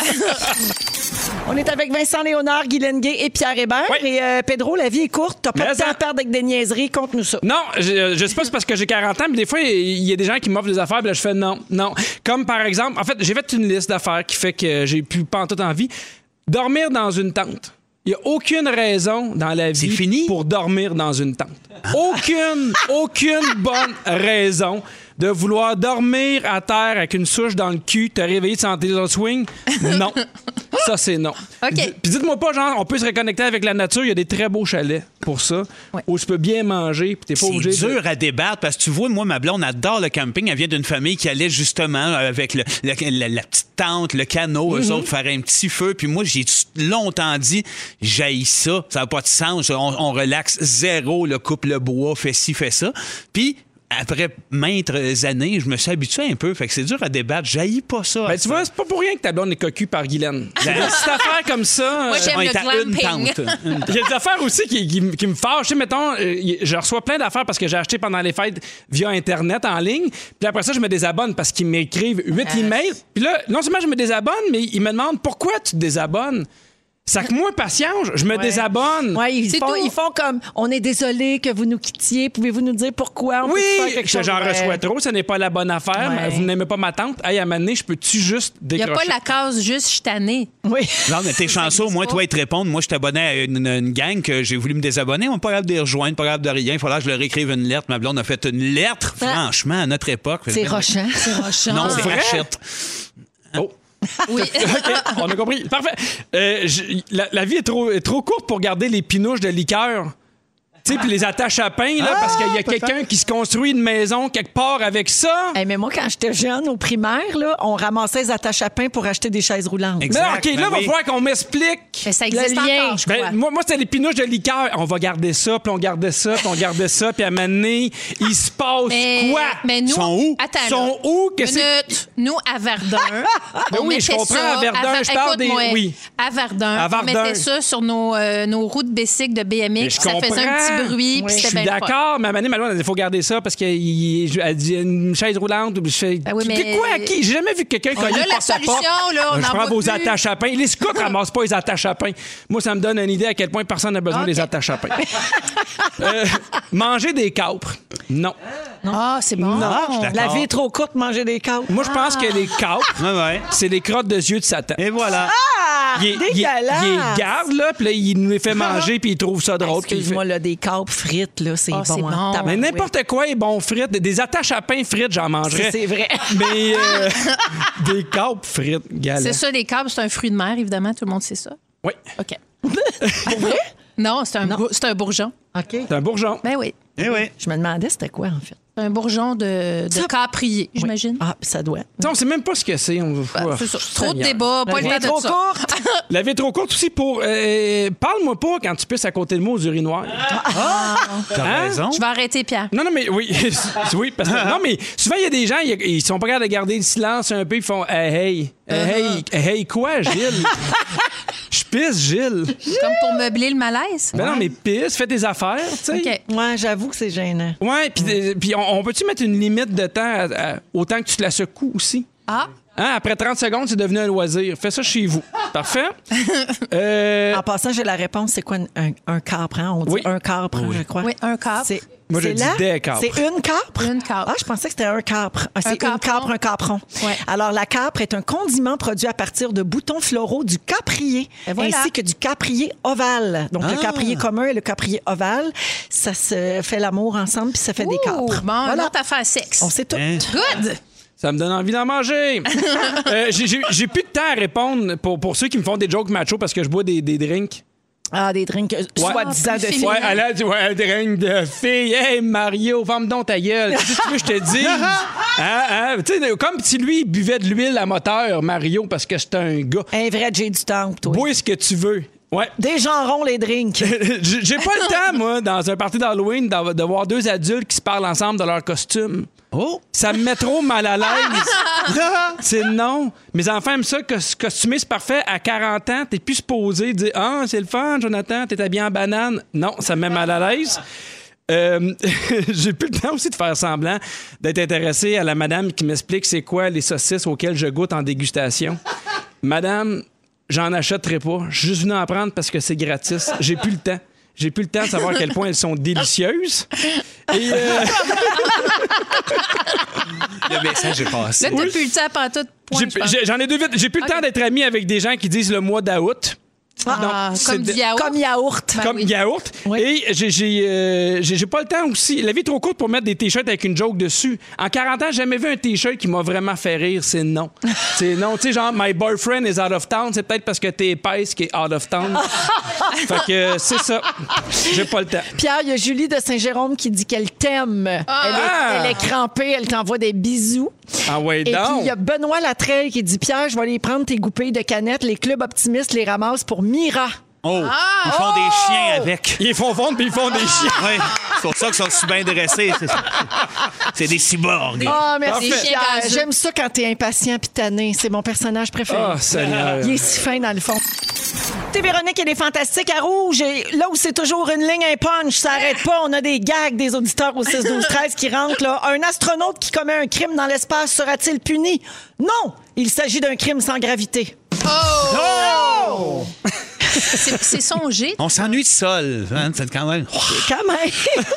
pessimisme! On est avec Vincent Léonard, Guy Lenguet et Pierre Hébert. Oui. Et euh, Pedro, la vie est courte. T'as pas Mais de temps ça- à perdre avec des niaiseries. Conte-nous ça. Non, je, je sais pas si c'est parce que j'ai quarante ans, mais des fois, il y a des gens qui m'offrent des affaires, puis là, je fais non, non. Comme par exemple, en fait, j'ai fait une liste d'affaires qui fait que j'ai plus pas en toute envie. Dormir dans une tente. Il n'y a aucune raison dans la C'est vie fini? pour dormir dans une tente. Aucune, aucune bonne raison de vouloir dormir à terre avec une souche dans le cul, te réveiller sans tes autres swing. Non. Ça, c'est non. OK. D- Puis dites-moi pas, genre, on peut se reconnecter avec la nature. Il y a des très beaux chalets pour ça, Ouais. où tu peux bien manger, puis t'es pas C'est obligé de... dur à débattre parce que tu vois, moi, ma blonde adore le camping. Elle vient d'une famille qui allait justement avec le- le- la, la petite tente, le canot, eux autres, faire un petit feu. Puis moi, j'ai longtemps dit, j'haïs ça. Ça n'a pas de sens. On, on relaxe zéro, le coupe le bois, fait ci, fait ça. Puis, après maintes années, je me suis habitué un peu. Fait que c'est dur à débattre. J'haïs pas ça. Ben, tu vois, c'est pas pour rien que ta blonde est cocu par Guylaine. C'est des petites affaires comme ça. Moi, euh, j'aime on le est à une glamping. tente. Une Il y a des affaires aussi qui, qui, qui me fâchent. Tu sais, mettons, euh, y- je reçois plein d'affaires parce que j'ai acheté pendant les fêtes via Internet en ligne. Puis après ça, je me désabonne parce qu'ils m'écrivent huit emails. Puis là, non seulement je me désabonne, mais ils me demandent pourquoi tu te désabonnes. Sac-moi patience, je me désabonne. Ouais, ils, C'est font, tout. ils font comme on est désolé que vous nous quittiez. Pouvez-vous nous dire pourquoi? On Oui, peut faire quelque que chose? j'en Ouais. reçois trop, ce n'est pas la bonne affaire. Ouais. Mais vous n'aimez pas ma tante. Hey, à un moment donné, je peux-tu juste Il n'y a décrocher? pas la case juste je suis tannée. Oui. Non, mais t'es chanceux, au moins, toi, ils te répondent. Moi, je t'abonnais à une, une gang que j'ai voulu me désabonner. On n'est pas capable de les rejoindre, pas capable de rien. Il fallait que je leur écrive une lettre. Ma blonde a fait une lettre, Ah. franchement, à notre époque. C'est rochant. C'est rochant. Non, c'est vrai? Hachette. Oh. Oui. OK, on a compris. Parfait. Euh, je- la, la vie est trop, est trop courte pour garder les pinouches de liqueur. Tu sais, puis les attaches à pain, là, parce qu'il y a quelqu'un qui se construit une maison quelque part avec ça. Hey, mais moi, quand j'étais jeune, au primaire, là, on ramassait les attaches à pain pour acheter des chaises roulantes. Exact. Mais OK, là, ben il va oui. falloir qu'on m'explique. Mais ça Le existe lien. encore, je crois. Ben, moi, moi c'était les pinouches de liqueur. On va garder ça, puis on gardait ça, puis on gardait ça, puis à un moment donné, il se passe mais, quoi? mais nous, Ils sont où? Attends, Ils sont là. où? Qu'est-ce que- Minute. Nous, à Verdun, Ben on oui, je mettait comprends, ça... à Verdun, Ver- je parle des- Écoute-moi, oui. À Verdun, À on Verdun. mettait ça sur nos, euh, nos routes de bicycle de B M Mais X. je Ça faisait un comprends. petit bruit, Oui. puis Je c'était suis bien le fun. d'accord, mais à un moment donné, ma blonde, elle dit, il faut garder ça parce qu'elle dit une chaise roulante. Je fais, Ben oui, Tu- mais- quoi à qui? J'ai jamais vu quelqu'un On cogner a la porte à porte. solution, là, on Je en prends voit vos plus. attaches à pain. Les scouts ramassent pas les attaches à pain. Moi, ça me donne une idée à quel point personne n'a besoin OK. des attaches à pain. Euh, manger des capres. Non. Ah, c'est bon. Ah, je suis La d'accord. vie est trop courte, manger des câbles. Moi, je pense que les capres, Ouais, ouais. c'est les crottes de yeux de Satan. Et voilà. Ah! Il, est- il est- dégueulasse! il les garde, là, puis là, il nous les fait manger, puis il trouve ça drôle. puis il fait- Excuse-moi, là, des câbles frites, là, c'est Ah, bon. c'est hein. bon. Tabarouette. Mais n'importe quoi est bon frites. Des attaches à pain frites, j'en mangerais. C'est vrai. Mais euh, des capres frites, galets. C'est ça, les câbles, c'est un fruit de mer, évidemment. Tout le monde sait ça. Oui, OK. Non, c'est un, bour- c'est un bourgeon. OK. c'est un bourgeon. Ben oui. Eh oui. Je me demandais c'était quoi, en fait. C'est un bourgeon de, de Ça- caprier, j'imagine. Ah, puis ça doit. Tu sais, on sait même pas ce que c'est. On... Ben, c'est ça. Trop de Seigneur. débats, pas La vie le est temps trop de ça. courte. La vie est trop courte aussi pour. euh, Parle-moi pas quand tu pisses à côté de moi aux urinoirs. T'as Hein? raison. Je vais arrêter, Pierre. Non, non, mais oui. oui, parce que. Non, mais souvent, il y a des gens, ils, ils sont pas capables de garder le silence un peu. Ils font Hey, hey. Hey, hey, hey, quoi, Gilles? Je pisse, Gilles. Comme pour meubler le malaise. Ben non, mais pisse, fais tes affaires, tu sais. OK. Ouais, j'avoue que c'est gênant. Ouais, puis euh, puis on, on peut-tu mettre une limite de temps à- à- autant que tu te la secoues aussi? Ah, Hein, après trente secondes, c'est devenu un loisir. Fais ça chez vous. Parfait. Euh, En passant, j'ai la réponse. C'est quoi un, un capre? Hein? On dit Oui. un capre, je crois. Oui, un capre. C'est, Moi, je c'est dis là? des capres. C'est une capre? Une capre. Ah, je pensais que c'était un capre. Ah, c'est capron. une capre, un capron. Ouais. Alors, la capre est un condiment produit à partir de boutons floraux du caprier, Et voilà. ainsi que du caprier ovale. Donc, le caprier commun et le caprier ovale, ça se fait l'amour ensemble puis ça fait des Ouh, capres. Bon, Voilà. une autre affaire sexe. On sait tout. Hein? Good! Ça me donne envie d'en manger. euh, j'ai, j'ai, j'ai plus de temps à répondre pour, pour ceux qui me font des jokes macho parce que je bois des, des drinks. Ah, des drinks euh, soi-disant Ah, de plus filles. Ouais, elle a dit, ouais, un drink de fille. Hey, Mario, ferme donc ta gueule. Qu'est-ce que tu veux que je te dise? Hein, hein? Tu sais, comme si lui, il buvait de l'huile à moteur, Mario, parce que c'est un gars. Un vrai J du temple, toi. Bois ce que tu veux. Ouais. Des genrons, les drinks. J'ai j'ai pas le temps, moi, dans un party d'Halloween, d'av- de voir deux adultes qui se parlent ensemble de leur costume. Oh! Ça me met trop mal à l'aise. C'est non. Mes enfants aiment ça, que se costumer, c'est parfait. À quarante ans, t'es plus supposé dire « Ah, c'est le fun, Jonathan, t'es habillé en banane. » Non, ça me met mal à l'aise. Euh, j'ai plus le temps aussi de faire semblant d'être intéressé à la madame qui m'explique c'est quoi les saucisses auxquelles je goûte en dégustation. Madame, j'en achèterai pas. Je suis juste venu en prendre parce que c'est gratis. J'ai plus le temps. J'ai plus le temps de savoir à quel point elles sont délicieuses. Et euh, Le message est passé. Là, t'as plus le temps à tout point, j'ai- je pense. j'ai- j'en ai deux vite. J'ai plus le Ok. temps d'être ami avec des gens qui disent le mois d'août. Ah, Non, c'est comme de- du yaourt. Comme yaourt. Ben Comme oui. yaourt. Oui. Et j'ai j'ai, euh, j'ai- j'ai pas le temps aussi. La vie est trop courte pour mettre des t-shirts avec une joke dessus. En quarante ans, j'ai jamais vu un t-shirt qui m'a vraiment fait rire. C'est non. C'est non. Tu sais, genre, my boyfriend is out of town. C'est peut-être parce que t'es épaisse qui est out of town. Fait que euh, c'est ça. J'ai pas le temps. Pierre, il y a Julie de Saint-Jérôme qui dit qu'elle t'aime. Elle, est, elle est crampée, elle t'envoie des bisous. Ah ouais, Et puis, donc. il y a Benoît Latreille qui dit Pierre, je vais aller prendre tes goupilles de canettes. Les clubs optimistes les ramassent pour Mira. Oh! Ils font des chiens avec. Ils font fondre puis ils font des chiens. Oui, c'est pour ça qu'ils sont si bien dressés. C'est, c'est des cyborgs. Ah, merci, Parfait. Pierre. Gazeux. J'aime ça quand t'es impatient puis tanné. C'est mon personnage préféré. Oh, Seigneur. Il est si fin dans le fond. T'es Véronique, elle est fantastique à Rouge. Et là où c'est toujours une ligne, un punch, ça arrête pas. On a des gags des auditeurs au six douze treize qui rentrent. Là. Un astronaute qui commet un crime dans l'espace sera-t-il puni? Non! Il s'agit d'un crime sans gravité. Oh! C'est c'est songé. On s'ennuie de sol. Hein? C'est quand même. Quand même!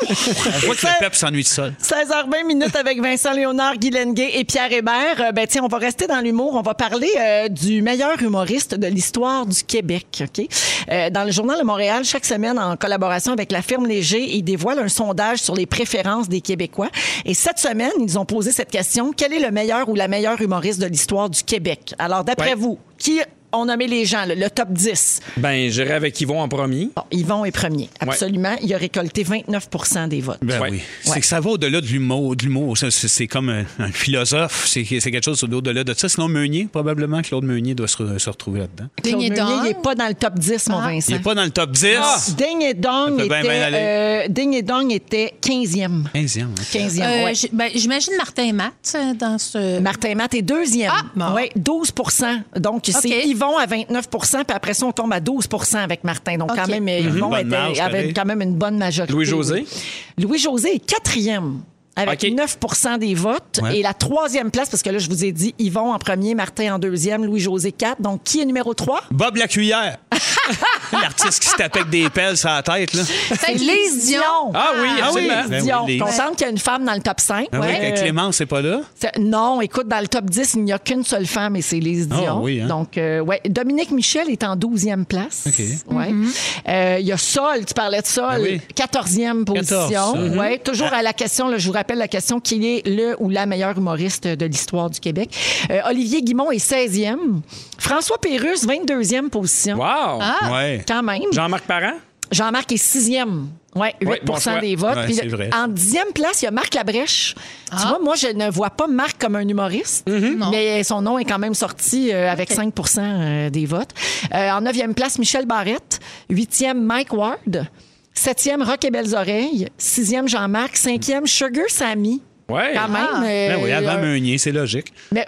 On voit que le peuple s'ennuie de sol. seize heures vingt minutes avec Vincent Léonard, Guy Lenguet et Pierre Hébert. Euh, ben, tiens, on va rester dans l'humour. On va parler euh, du meilleur humoriste de l'histoire du Québec. OK? Euh, dans le Journal de Montréal, chaque semaine, en collaboration avec la firme Léger, ils dévoilent un sondage sur les préférences des Québécois. Et cette semaine, ils ont posé cette question. Quel est le meilleur ou la meilleure humoriste de l'histoire du Québec? Alors, d'après Ouais. vous, qui ont nommé les gens, le, le top dix? Ben, j'irai avec Yvon en premier. Bon, Yvon est premier. Absolument. Il a récolté vingt-neuf pour cent des votes. Ben Ouais. oui. Ouais. C'est que ça va au-delà de l'humour. De l'humour. Ça, C'est, c'est comme un, un philosophe. C'est, c'est quelque chose au-delà de ça. Sinon, Meunier, probablement, Claude Meunier doit se, re- se retrouver là-dedans. Claude Ding et Meunier, dong. il n'est pas dans le top dix, mon Ah. Vincent. Il n'est pas dans le top dix. Ah! Ding et Dong Ça peut bien était, bien aller. euh, Ding et Dong était quinzième. quinzième. OK. quinzième, Euh, ouais. j- ben, J'imagine Martin et Matt euh, dans ce. Martin Matt est deuxième. Ah, bon. Ouais, douze pour cent. Donc, c'est OK. Yvon à vingt-neuf pour cent, puis après ça, on tombe à douze pour cent avec Martin. Donc, quand OK. même, Yvon Bonne était- marge, avait pareil. quand même une bonne majorité. Louis-José? oui. Louis-José est quatrième. Avec OK. neuf pour cent des votes. Ouais. Et la troisième place, parce que là, je vous ai dit Yvon en premier, Martin en deuxième, Louis-José quatre. Donc, qui est numéro trois? Bob la cuillère. L'artiste qui se tapait avec des pelles sur la tête. Là. C'est Lise Dion. Ah oui, Ah oui, absolument. Lise Ben Dion. oui, Lise. Contente qu'il y a une femme dans le top cinq. Ah oui, Ouais. que Clémence, c'est pas là. C'est- Non, écoute, dans le top dix, il n'y a qu'une seule femme et c'est Lise Ah Dion. oui, hein? Donc, euh, ouais. Dominique Michel est en douzième place. OK. Ouais. Euh, Il y a Sol, tu parlais de Sol, Ah oui. quatorzième position. quatorze, ça. Ouais. Toujours à la question, là, je vous rappelle la question, qui est le ou la meilleure humoriste de l'histoire du Québec? Euh, Olivier Guimond est seizième. François Pérusse, vingt-deuxième position. Wow! Ah. Ouais. Quand même. Jean-Marc Parent? Jean-Marc est sixième. Oui, huit Ouais, bon choix. des votes. Ouais, Puis, c'est vrai. en dixième place, il y a Marc Labrèche. Tu Ah. vois, moi, je ne vois pas Marc comme un humoriste, Non. mais son nom est quand même sorti euh, avec OK. cinq pour cent euh, des votes. Euh, en neuvième place, Michel Barrette. Huitième, Mike Ward. Septième, Rock et Belles Oreilles. Sixième, Jean-Marc. Cinquième, Sugar Sammy. Ouais. Quand même. Ah. euh, Ben oui, avant euh, Meunier, c'est logique. mais,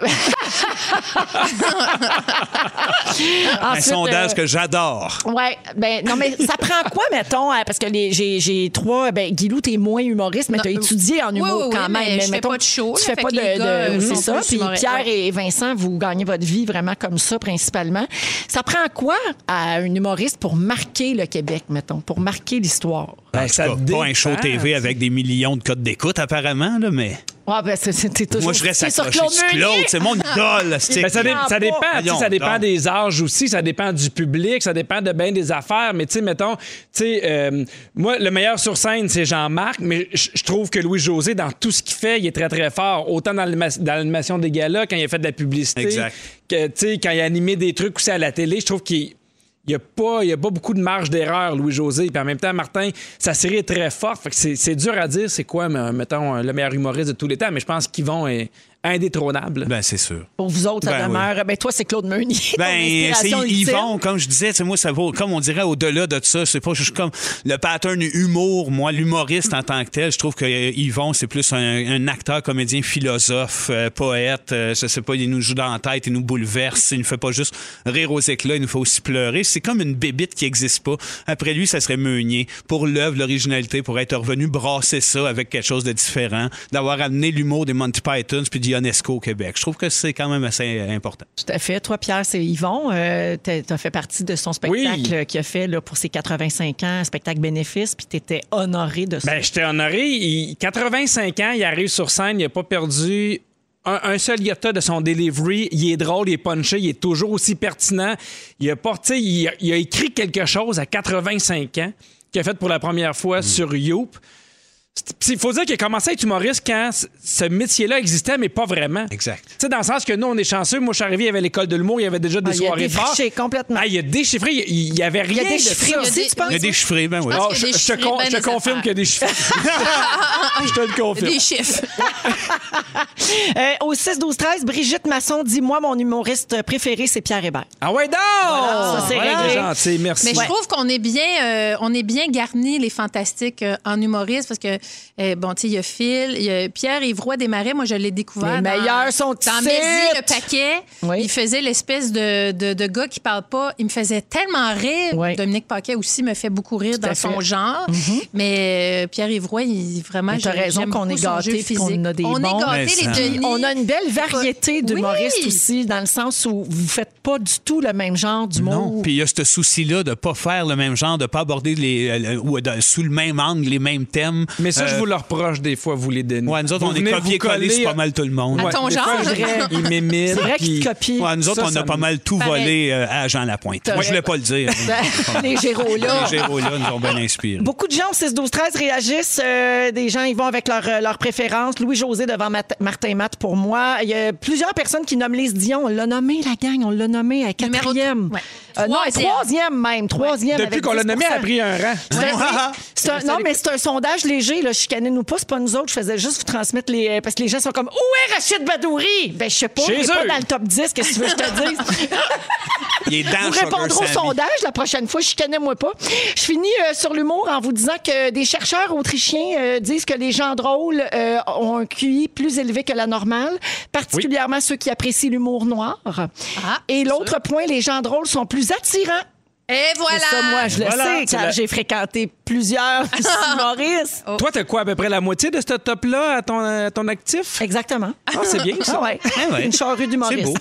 Un Ensuite, sondage euh, que j'adore. Ouais, ben non, mais ça prend quoi, mettons, hein, parce que les, j'ai, j'ai trois. Ben, Guilou, t'es moins humoriste, mais t'as Non, étudié en oui, humour oui, oui, quand mais même. je fais mettons, pas de show, Tu là, fais fait pas que de. les de- gars, euh, c'est sont ça. plus Puis humoristes, Pierre ouais. et Vincent, vous gagnez votre vie vraiment comme ça, principalement. Ça prend quoi à un humoriste pour marquer le Québec, mettons, pour marquer l'histoire? En Ben, tout ça cas, pas un show dépend. T V avec des millions de codes d'écoute, apparemment, là, mais Ah, ben, c'est, c'est, t'es toujours. moi, je reste fixé sur accroché Claude sur Meunier. Claude. C'est mon idole. c'est- Ben, ça, dé- ça dépend, tu sais, Voyons ça dépend donc. des âges aussi, ça dépend du public, ça dépend de bien des affaires. Mais tu sais, mettons, tu sais, euh, moi, le meilleur sur scène, c'est Jean-Marc, mais je je trouve que Louis-José, dans tout ce qu'il fait, il est très, très fort. Autant dans l'anima- dans l'animation des galas, quand il a fait de la publicité, Exact. que, tu sais, quand il a animé des trucs aussi à la télé, je trouve qu'il il n'y a, pas- il y a pas beaucoup de marge d'erreur, Louis-José. Puis en même temps, Martin, sa série est très forte. Fait que c'est, c'est dur à dire c'est quoi, mais, mettons, le meilleur humoriste de tous les temps. Mais je pense qu'Yvon est indétrônable. Ben, c'est sûr. Pour vous autres, ça Ben, demeure. Ben, toi, c'est Claude Meunier. ton Ben, c'est inspiration ultime. Yvon, comme je disais, tu sais, moi, ça vaut, comme on dirait au-delà de ça, c'est pas juste comme le pattern humour, moi, l'humoriste en tant que tel, je trouve que euh, Yvon, c'est plus un, un acteur, comédien, philosophe, euh, poète, euh, je sais pas, il nous joue dans la tête, il nous bouleverse, il nous fait pas juste rire aux éclats, il nous fait aussi pleurer. C'est comme une bébite qui existe pas. Après lui, ça serait Meunier. Pour l'œuvre, l'originalité, pour être revenu brasser ça avec quelque chose de différent, d'avoir amené l'humour des Monty Python puis d'Ionesco au Québec. Je trouve que c'est quand même assez important. Tout à fait. Toi, Pierre, c'est Yvon. Euh, tu as fait partie de son spectacle Oui. euh, qu'il a fait là, pour ses quatre-vingt-cinq ans, un spectacle bénéfice, puis tu étais honoré de ça. Ben, j'étais honoré. Il- quatre-vingt-cinq ans, il arrive sur scène, il n'a pas perdu un, un seul iota de son delivery. Il est drôle, il est punché, il est toujours aussi pertinent. Il a porté, il, a- il a écrit quelque chose à quatre-vingt-cinq ans qu'il a fait pour la première fois sur Youp. Il faut dire qu'il a commencé à être humoriste quand c- ce métier-là existait, mais pas vraiment. Exact. Tu sais, dans le sens que nous, on est chanceux. Moi, je suis arrivé, il y avait l'école de l'humour, il y avait déjà des Ah, il a soirées fortes. défriché complètement. Ah, il a déchiffré, il il y avait rien Il y a des de chiffres ça. aussi, tu penses? Il y a des chiffrés, ben oui. pense Ah, qu'il y je, a des je te, chiffres, con- ben je te des confirme affaires. qu'il y a des chiffres. Je te le confirme. Des chiffres. Euh, au six douze treize, Brigitte Masson dit moi, mon humoriste préféré, c'est Pierre Hébert. Ah ouais, donc! Voilà, ça, c'est Voilà, réglé. c'est gentil, merci. Mais je trouve qu'on est bien, euh, on est bien garnis, les fantastiques, euh, en humoriste, parce que, euh, bon, tu sais, il y a Phil, il y a Pierre-Yves Roy Desmarais, moi, je l'ai découvert. Les dans, meilleurs sont Dans ici. Mézi, le paquet. Oui. Il faisait l'espèce de, de, de gars qui parle pas. Il me faisait tellement rire. Oui. Dominique Paquet aussi me fait beaucoup rire Tout à dans son fait. genre. Mais euh, Pierre-Yves Roy, il, vraiment, Mais t'as j'aime raison qu'on beaucoup est son gâtés jeu puis physique. qu'on a des On bons. est Mais gâtés, les ça- Denis. On a une belle variété d'humoristes Oui. aussi, dans le sens où vous faites pas du tout le même genre d'humour. Non, puis il y a ce souci-là de pas faire le même genre, de pas aborder les, euh, ou de- sous le même angle les mêmes thèmes. Mais ça, je Euh, vous le reproche des fois, vous les donnez. Ouais, nous autres, Vous on est venez vous copier-coller coller sur pas mal tout le monde. À ton des genre. fois, C'est vrai. Ils m'imitent. C'est vrai qu'ils puis- te copient. Ouais, nous autres, Ça, on ça a pas me- mal tout Pareil. volé euh, à Jean Lapointe. Moi, je voulais pas le dire. Les Géros-là. Les Géros-là nous ont bien inspirés. Beaucoup de gens au six douze treize réagissent. Euh, des gens, ils vont avec leur, euh, leur préférence. Louis-José devant Mat- Martin Matt pour moi. Il y a plusieurs personnes qui nomment Lise Dion. On l'a nommé, la gang. On l'a nommé à Numéro quatrième. t- ouais. Euh, non, Troisième. troisième même. Troisième. Depuis avec qu'on l'a dix nommé, elle a pris un rang. C'est un- c'est un- non, mais c'est un sondage léger. Là. Chicanez-nous pas, c'est pas nous autres. Je faisais juste vous transmettre les. Parce que les gens sont comme où est Rachid Badouri? Ben, je sais pas. Chez Il est pas eux. dans le top dix. Qu'est-ce que tu veux que je te dise? Il est dans Vous Sugar répondrez au Sammy. sondage la prochaine fois. Chicanez-moi pas. Je finis euh, sur l'humour en vous disant que des chercheurs autrichiens euh, disent que les gens drôles euh, ont un Q I plus élevé que la normale, particulièrement ceux qui apprécient l'humour noir. Ah, Et l'autre point, les gens drôles sont plus attirants. Et voilà. Et ça, moi, je le Voilà, sais, c'est car la- j'ai fréquenté plusieurs humoristes. Toi, t'as quoi, à peu près la moitié de ce top-là à ton, à ton actif? Exactement. Ah, c'est bien, ça. Ah ouais. Ah ouais. Une charrue C'est d'humoristes. beau.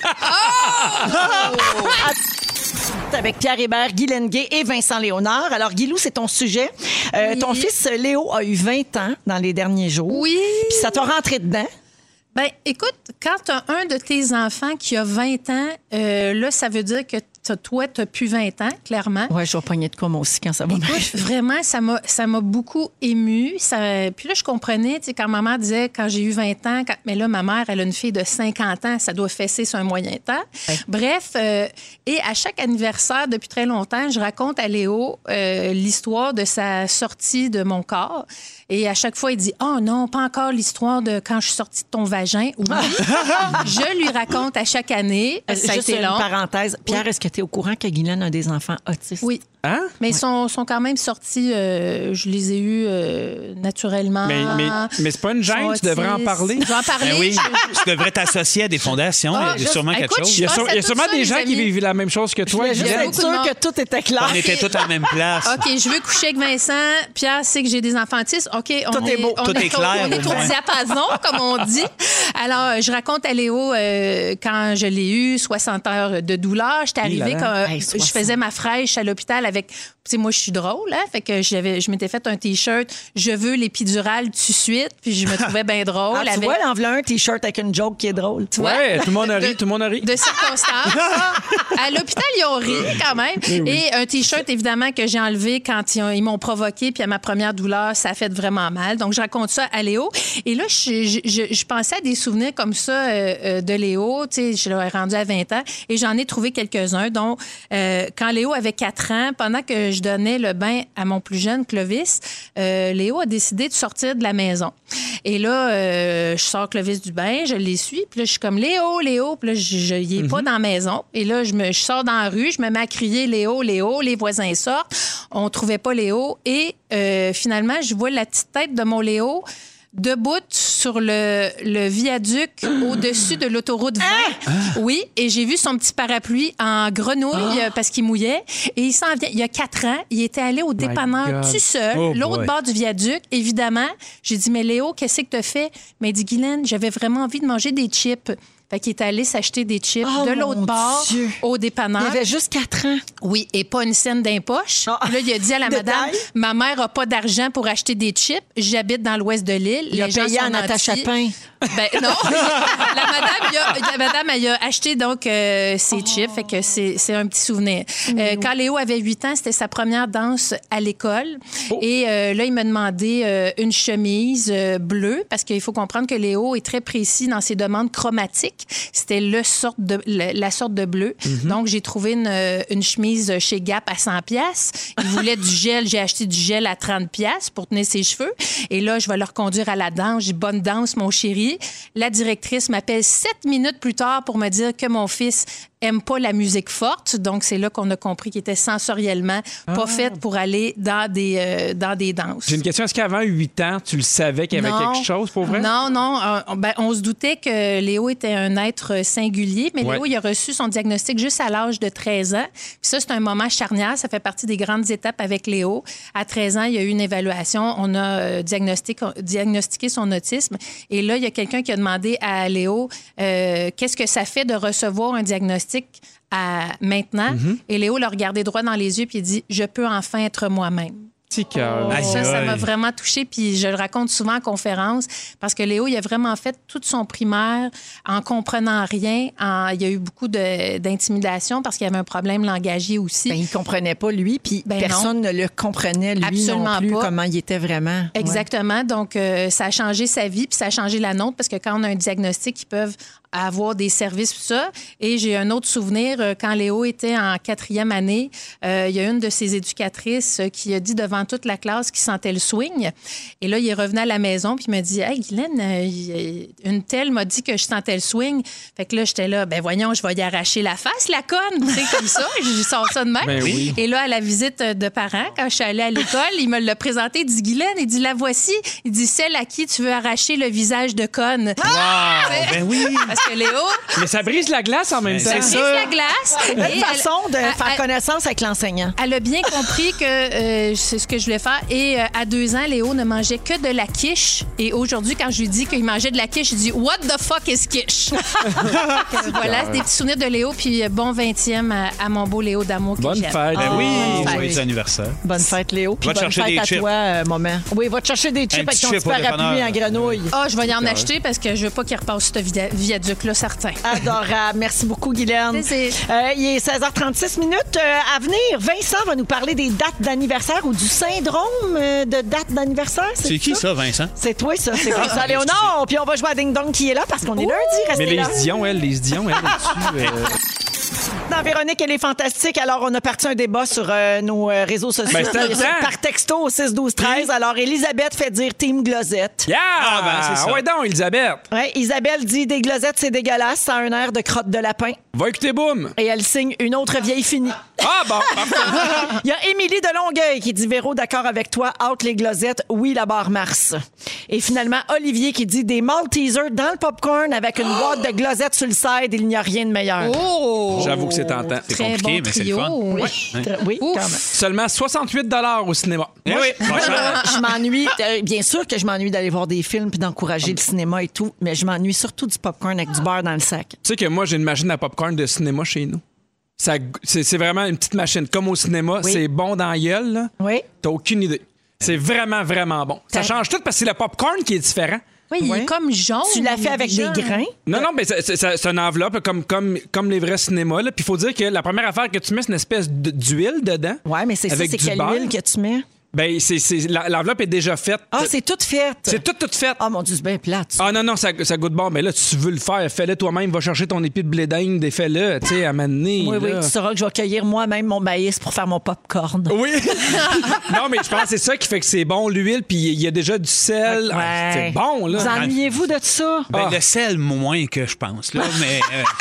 Avec Pierre Hébert, Guy Lenguet et Vincent Léonard. Alors, Guilou, c'est ton sujet. Euh, Oui. Ton fils Léo a eu vingt ans dans les derniers jours. Oui. Puis ça t'a rentré dedans. Ben, écoute, quand tu as un de tes enfants qui a vingt ans, euh, là, ça veut dire que t'as- toi, tu n'as plus vingt ans, clairement. Ouais, je vais pogner de quoi, moi aussi, quand ça va Écoute, m'arriver. vraiment, ça m'a, ça m'a beaucoup émue. Ça... Puis là, je comprenais, tu sais, quand maman disait, quand j'ai eu vingt ans, quand... mais là, ma mère, elle a une fille de cinquante ans, ça doit fesser sur un moyen temps. Bref, euh, et à chaque anniversaire, depuis très longtemps, je raconte à Léo euh, l'histoire de sa sortie de mon corps. Et à chaque fois, il dit, oh non, pas encore l'histoire de quand je suis sortie de ton vagin. Oui, je lui raconte à chaque année. Ça a Juste été une long. parenthèse. Pierre, est-ce que tu tu es au courant que Guylaine a des enfants autistes? Oui. Hein? Mais ils sont, sont quand même sortis, euh, je les ai eus euh, naturellement. Mais, mais, mais c'est pas une gêne, tu devrais en parler. Je vais en parler. Ben oui, Je- tu devrais t'associer à des fondations. Ah, il y a je- sûrement écoute, quelque chose. Il y a, Je sur- pense à il y a tout sûrement ça, des les gens qui amis. vivent la même chose que Je toi. voulais juste Il y a être beaucoup de sûre monde. que tout était clair. On était tous à la même place. OK, je veux coucher avec Vincent. Pierre sait que j'ai des enfants autistes. OK, on Tout est beau. on Tout est clair, On est au au moins. diapason, comme on dit. Alors, je raconte à Léo, euh, quand je l'ai eu, soixante heures de douleur, j'étais Oui, arrivée, là, là. quand, euh, Hey, je soixante. faisais ma fraîche à l'hôpital avec... Tu sais, moi, je suis drôle, hein? Fait que j'avais, je m'étais fait un T-shirt « Je veux l'épidurale tout de suite », puis je me trouvais bien drôle. Ah, tu avec vois, il en voulait un T-shirt avec une joke qui est drôle. Tu vois? Ouais, tout le monde a ri, De- tout le monde a ri. de circonstances. À l'hôpital, ils ont ri quand même. Et un T-shirt, évidemment, que j'ai enlevé quand ils, ont- ils m'ont provoqué, puis à ma première douleur, ça a fait vraiment mal. Donc, je raconte ça à Léo. Et là, je, je- je- je pensais à des souvenirs comme ça euh, euh, de Léo. Tu sais, je l'aurais rendu à vingt ans. Et j'en ai trouvé quelques-uns, dont euh, quand Léo avait quatre ans, pendant que je donnais le bain à mon plus jeune, Clovis, euh, Léo a décidé de sortir de la maison. Et là, euh, je sors Clovis du bain, je les suis, puis là, je suis comme Léo, Léo, puis là, je, je, il est pas dans la maison. Et là, je, me, je sors dans la rue, je me mets à crier Léo, Léo, les voisins sortent. On trouvait pas Léo. Et euh, finalement, je vois la petite tête de mon Léo debout sur le, le viaduc au-dessus de l'autoroute vingt. Oui, et j'ai vu son petit parapluie en grenouille euh, parce qu'il mouillait. Et il s'en vient. Il y a quatre ans, il était allé au dépanneur God. tout seul, Oh l'autre boy. bord du viaduc, évidemment. J'ai dit, mais Léo, qu'est-ce que tu as fait? Mais il dit, Guylaine, j'avais vraiment envie de manger des chips. Fait qu'il est allé s'acheter des chips Oh, de mon l'autre bord Dieu. au dépanneur. Il avait juste quatre ans. Oui, et pas une scène d'impoche. Ah. Là, il a dit à la Détail. madame, ma mère a pas d'argent pour acheter des chips. J'habite dans l'ouest de l'île. Il a Les gens payé sont à Natacha nantis. Pain. Ben non. la madame, il a, la madame, elle a acheté donc euh, ses chips. Fait que c'est, c'est un petit souvenir. Euh, quand Léo avait huit ans, c'était sa première danse à l'école. Et euh, là, il m'a demandé euh, une chemise euh, bleue parce qu'il faut comprendre que Léo est très précis dans ses demandes chromatiques. C'était le sorte de, le- la sorte de bleu. Donc, j'ai trouvé une, euh, une chemise chez Gap à cent piastres. Il voulait du gel. J'ai acheté du gel à trente piastres pour tenir ses cheveux. Et là, je vais le reconduire à la danse. J'ai bonne danse, mon chéri. La directrice m'appelle sept minutes plus tard pour me dire que mon fils aime pas la musique forte. Donc, c'est là qu'on a compris qu'il était sensoriellement pas fait pour aller dans des, euh, dans des danses. J'ai une question. Est-ce qu'avant huit ans, tu le savais qu'il y avait Non. quelque chose, pour vrai? Non, non. euh, on, ben, on se doutait que Léo était un être singulier, mais Ouais. Léo, il a reçu son diagnostic juste à l'âge de treize ans. Puis ça, c'est un moment charnière. Ça fait partie des grandes étapes avec Léo. À treize ans, il y a eu une évaluation. On a euh, diagnostic- diagnostiqué son autisme. Et là, il y a quelqu'un qui a demandé à Léo euh, qu'est-ce que ça fait de recevoir un diagnostic à maintenant. Mm-hmm. Et Léo l'a regardé droit dans les yeux puis il dit « Je peux enfin être moi-même ». Petit cœur. Aïe, Ça, ça aïe. m'a vraiment touchée. Puis je le raconte souvent en conférence parce que Léo, il a vraiment fait tout son primaire en comprenant rien. En- il y a eu beaucoup de- d'intimidation parce qu'il y avait un problème langagier aussi. Ben, il comprenait pas, lui, puis Ben personne ne le comprenait, lui Absolument non plus, pas. comment il était vraiment. Ouais. Exactement. Donc, euh, ça a changé sa vie, puis ça a changé la nôtre, parce que quand on a un diagnostic, ils peuvent avoir des services, tout ça. Et j'ai un autre souvenir, euh, quand Léo était en quatrième année, euh, il y a une de ses éducatrices euh, qui a dit devant toute la classe qu'il sentait le swing. Et là, il est revenu à la maison, puis il m'a dit « Hey, Guylaine, euh, il- une telle m'a dit que je sentais le swing. » Fait que là, j'étais là, « Ben voyons, je vais y arracher la face, la conne! » Tu sais, comme ça. Je sors ça de même. Ben oui. Et là, à la visite de parents, quand je suis allée à l'école, il me l'a présenté. Il dit, Guylaine, il dit, la voici. Il dit, celle à qui tu veux arracher le visage de conne. Wow! Ben oui! Parce que Léo, Mais ça brise la glace en même Ben, temps. c'est brise ça. la glace. Belle Et façon de elle- faire elle- connaissance avec l'enseignant. Elle a bien compris que euh, c'est ce que je voulais faire. Et euh, à deux ans, Léo ne mangeait que de la quiche. Et aujourd'hui, quand je lui dis qu'il mangeait de la quiche, il dit « What the fuck is quiche? » Euh, Voilà, c'est des petits souvenirs de Léo. Puis euh, bon vingtième à, à mon beau Léo d'amour que Bonne j'aime. fête. Ben Ah, oui! bonne Joyeux fête. anniversaire. Bonne fête, Léo. Puis Va te bonne chercher fête des à chips. toi, euh, moment. Oui, va te chercher des chips avec petit ton chip petit au parapluie dépanneur. en grenouille. Ah, je vais y en acheter parce que je veux pas qu'il repasse ce via- viaduc-là, certain. Adorable. Merci beaucoup, Guylaine. Plaisir. Euh, il est seize heures trente-six minutes. Euh, à venir, Vincent va nous parler des dates d'anniversaire ou du syndrome euh, de date d'anniversaire. C'est qui ça, Vincent? C'est toi, ça. C'est Vincent Léonard. Puis on va jouer à Ding Dong qui est là parce qu'on est lundi. Restez Mais là. les Dion, elle, les Dion, elle, là-dessus. euh, Dans dans Véronique, elle est fantastique. Alors, on a parti un débat sur euh, nos euh, réseaux sociaux. Ben, c'est le temps. Par texto au six douze treize. Alors, Elisabeth fait dire Team Glosette. Yeah! Ah, ben, c'est ça. Ouais, donc, Elisabeth. Ouais, Isabelle dit des glosettes, c'est dégueulasse. Ça a un air de crotte de lapin. Va écouter Boum. Et elle signe une autre vieille finie. Ah, bon, parfait. Il y a Émilie de Longueuil qui dit Véro, d'accord avec toi, out les glosettes, oui, la barre Mars. Et finalement, Olivier qui dit des Maltesers dans le popcorn avec une boîte de glosettes sur le side, il n'y a rien de meilleur. Oh! J'avoue que c'est tentant. C'est Très compliqué, bon mais c'est le trio. fun. Oui. Très- Oui, Ouf. quand même. Seulement soixante-huit dollars au cinéma. Eh oui, franchement. Je m'ennuie, euh, bien sûr que je m'ennuie d'aller voir des films puis d'encourager le cinéma et tout, mais je m'ennuie surtout du popcorn avec du beurre dans le sac. Tu sais que moi, j'ai une machine à popcorn de cinéma chez nous. Ça, c'est, c'est vraiment une petite machine. Comme au cinéma, Oui. c'est bon dans la gueule, là. Oui. T'as aucune idée. C'est vraiment, vraiment bon. Ça T'as- change tout parce que c'est le popcorn qui est différent. Oui, il Ouais. est comme jaune. Tu l'as il fait est avec déjà- des grains. Non, non, mais c'est, c'est, c'est une enveloppe comme, comme, comme les vrais cinémas. Puis il faut dire que la première affaire que tu mets, c'est une espèce de- d'huile dedans. Ouais, mais c'est ça, Avec c'est du quelle beurre. huile que tu mets? Ben, c'est, c'est, la- l'enveloppe est déjà faite. Ah, c'est tout fait. C'est tout, tout fait. Ah, mon Dieu, c'est bien plate. ça. Ah non, non, ça, ça goûte bon. Mais là, tu veux le faire, fais-le toi-même. Va chercher ton épi de blé d'Inde et fais-le, tu sais, à m'amener. Oui, oui, là. tu sauras que je vais cueillir moi-même mon maïs pour faire mon popcorn. Oui. Non, mais je pense que c'est ça qui fait que c'est bon, l'huile, puis il y a déjà du sel. Ah, Ouais. c'est bon, là. Vous ennuyez-vous de ça? Ben, Ah. le sel, moins que je pense. Là, mais.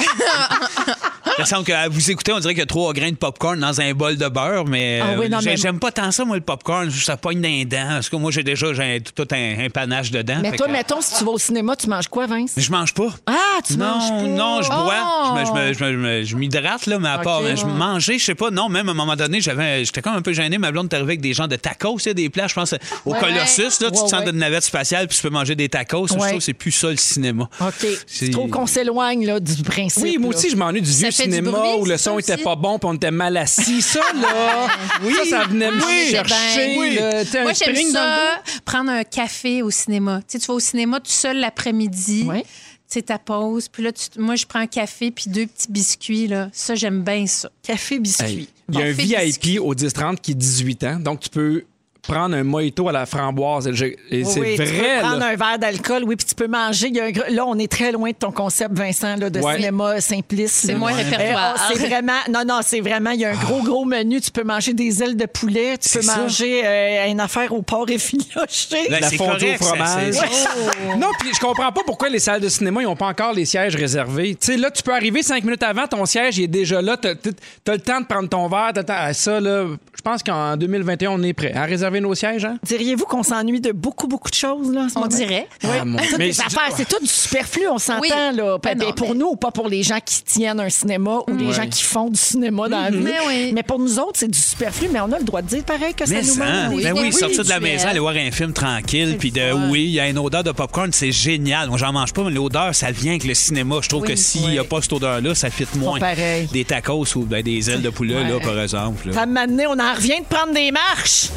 Euh, il me semble qu'à vous écouter, on dirait qu'il y a trois grains de popcorn dans un bol de beurre, mais, Ah oui, non, euh, j'ai- mais- j'aime pas tant ça, moi, le popcorn. Ça pogne dans les dents. Parce que moi, j'ai déjà j'ai tout un, un panache dedans. Mais fait toi, que- mettons, si tu vas au cinéma, tu manges quoi, Vince? Je mange pas. Ah, tu non, manges pas? non, je bois. Oh! Je, me- je me- je me- je me- je m'hydrate, là, mais à Ok. part je manger, je sais pas. Non, même à un moment donné, j'avais, j'étais comme un peu gêné. Ma blonde est arrivée avec des gens de tacos, il y a des plats. Je pense au Ouais. Colossus, là, tu Ouais, te sens ouais. d'une navette spatiale puis tu peux manger des tacos. Je Ouais. trouve que c'est plus ça, le cinéma. OK. C'est- C'est trop qu'on s'éloigne là, du principe. Oui, moi là. aussi, je m'ennuie du vieux fait du cinéma bruit, où le c'est son ça était aussi? pas bon puis on était mal assis. Ça, là, ça, ça venait me Oui. chercher. Oui. là. Tu sais, un Moi, j'aime spring dans le ça, dos. prendre un café au cinéma. Tu sais, tu vas au cinéma tout seul l'après-midi. Ouais. Tu sais, ta pause. Puis là, tu- moi, je prends un café puis deux petits biscuits. Là. Ça, j'aime bien ça. Café biscuit. Hey, il y a Bon, un fait V I P biscuit. au dix trente qui est dix-huit ans, donc tu peux prendre un mojito à la framboise. Et je- et Oui, c'est oui, tu peux vrai, prendre là. un verre d'alcool, oui, puis tu peux manger. Il y a un gr- Là, on est très loin de ton concept, Vincent, là, de Ouais. cinéma simpliste. C'est là. moins Euh, répertoire. oh, c'est vraiment, non, non, c'est vraiment, il y a un gros, gros menu. Tu peux manger des ailes de poulet, tu C'est peux ça. manger euh, une affaire au porc effiloché. Là, La c'est fondue correct, au ça, fromage. c'est- Non, puis je comprends pas pourquoi les salles de cinéma, ils n'ont pas encore les sièges réservés. Tu sais, là, tu peux arriver cinq minutes avant, ton siège il est déjà là. T'as as le temps de prendre ton verre. t'as le temps- ah, ça, là, je pense qu'en deux mille vingt et un, on est prêt à réserver nos sièges, hein? Diriez-vous qu'on s'ennuie de beaucoup, beaucoup de choses, là, en ce On moment? dirait. Ah, mon- Toutes Mais les c'est- affaires, c'est tout du superflu, on s'entend, Oui. là. Ben Ben, non, pour mais- nous, pas pour les gens qui tiennent un cinéma ou les Ouais. gens qui font du cinéma dans la vie. Mais oui. Mais pour nous autres, c'est du superflu, mais on a le droit de dire pareil que ça Mais nous ça, manque. ben oui, Oui, sortir de la visuel. maison, aller voir un film tranquille, puis de oui, il y a une odeur de popcorn, c'est génial. Moi, j'en mange pas, mais l'odeur, ça vient avec le cinéma. Je trouve Oui, que s'il n'y a oui. pas cette odeur-là, ça fit moins. pareil. Des tacos ou ben, des ailes de poulet, là, par exemple. là. Ça m'a amené, on en revient de prendre des marches.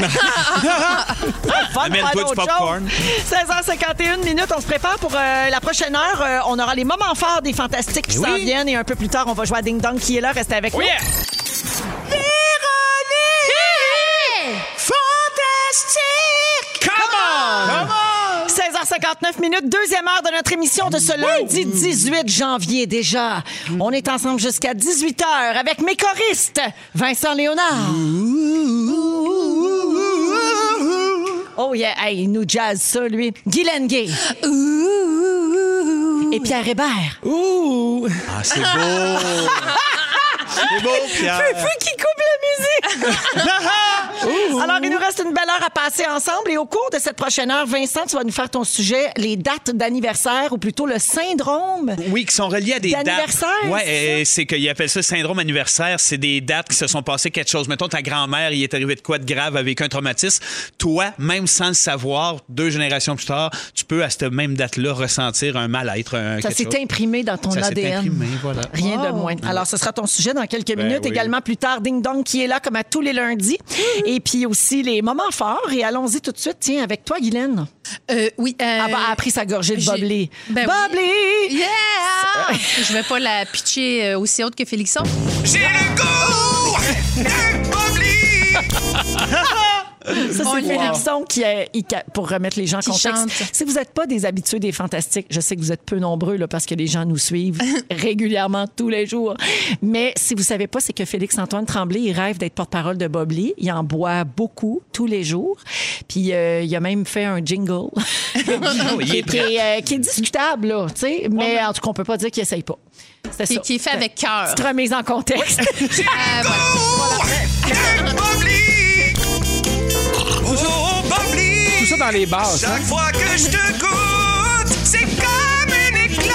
Fun de Amène-toi faire du d'autres popcorn. choses. seize heures cinquante et une minutes, on se prépare pour euh, la prochaine heure. Euh, on aura les moments forts des Fantastiques qui Oui. s'en viennent et un peu plus tard, on va jouer à Ding Dong qui est là. Restez avec Oh nous. yeah! Fantastique! Come on! seize heures cinquante-neuf minutes, deuxième heure de notre émission de ce lundi dix-huit janvier déjà. On est ensemble jusqu'à dix-huit heures avec mes choristes, Vincent Léonard. Oh yeah, hey, il nous jazz ça, lui. Guylaine Gay. Et Pierre Hébert. Ouh! Ah, c'est beau! c'est beau, Pierre! Feu qui coupe la musique. Alors, il nous reste une belle heure à passer ensemble. Et au cours de cette prochaine heure, Vincent, tu vas nous faire ton sujet, les dates d'anniversaire, ou plutôt le syndrome. Oui, qui sont reliés à des dates. D'anniversaire, Oui, c'est c'est qu'ils appellent ça syndrome anniversaire. C'est des dates qui se sont passées quelque chose. Mettons, ta grand-mère, il est arrivé de quoi de grave avec un traumatisme. Toi, même sans le savoir, deux générations plus tard, tu peux, à cette même date-là, ressentir un mal-être. Un, Ça quelque s'est chose. imprimé dans ton Ça s'est A D N. imprimé, voilà. Rien de moins. Alors, ce sera ton sujet dans quelques Ben minutes. oui. Également, plus tard, Ding Dong qui est là comme à tous les lundis. Et puis aussi les moments forts. Et allons-y tout de suite. Tiens, avec toi, Guylaine. Euh, oui. euh, Elle a appris sa gorgée de j'ai- Boblé. Ben oui. Boblé! Yeah! Je vais pas la pitcher euh, aussi haute que Félixon. J'ai le goût de Bobli! Ça, On c'est l'aime. Félixon qui, euh, il ca- pour remettre les gens en Qui contexte. chante. Si vous n'êtes pas des habitués des Fantastiques, je sais que vous êtes peu nombreux là, parce que les gens nous suivent régulièrement tous les jours. Mais si vous ne savez pas, c'est que Félix-Antoine Tremblay, il rêve d'être porte-parole de Bob Lee. Il en boit beaucoup tous les jours. Puis euh, il a même fait un jingle il qui, est qui est, euh, qui est discutable, là, tu sais. Mais en tout cas, on ne peut pas dire qu'il n'essaye pas. C'était Qui, ça. qui est fait avec cœur. Petite remise en contexte. Euh, voilà. Oh, Bobli! Tout ça dans les bases. Chaque fois que je te goûte, c'est comme un éclat!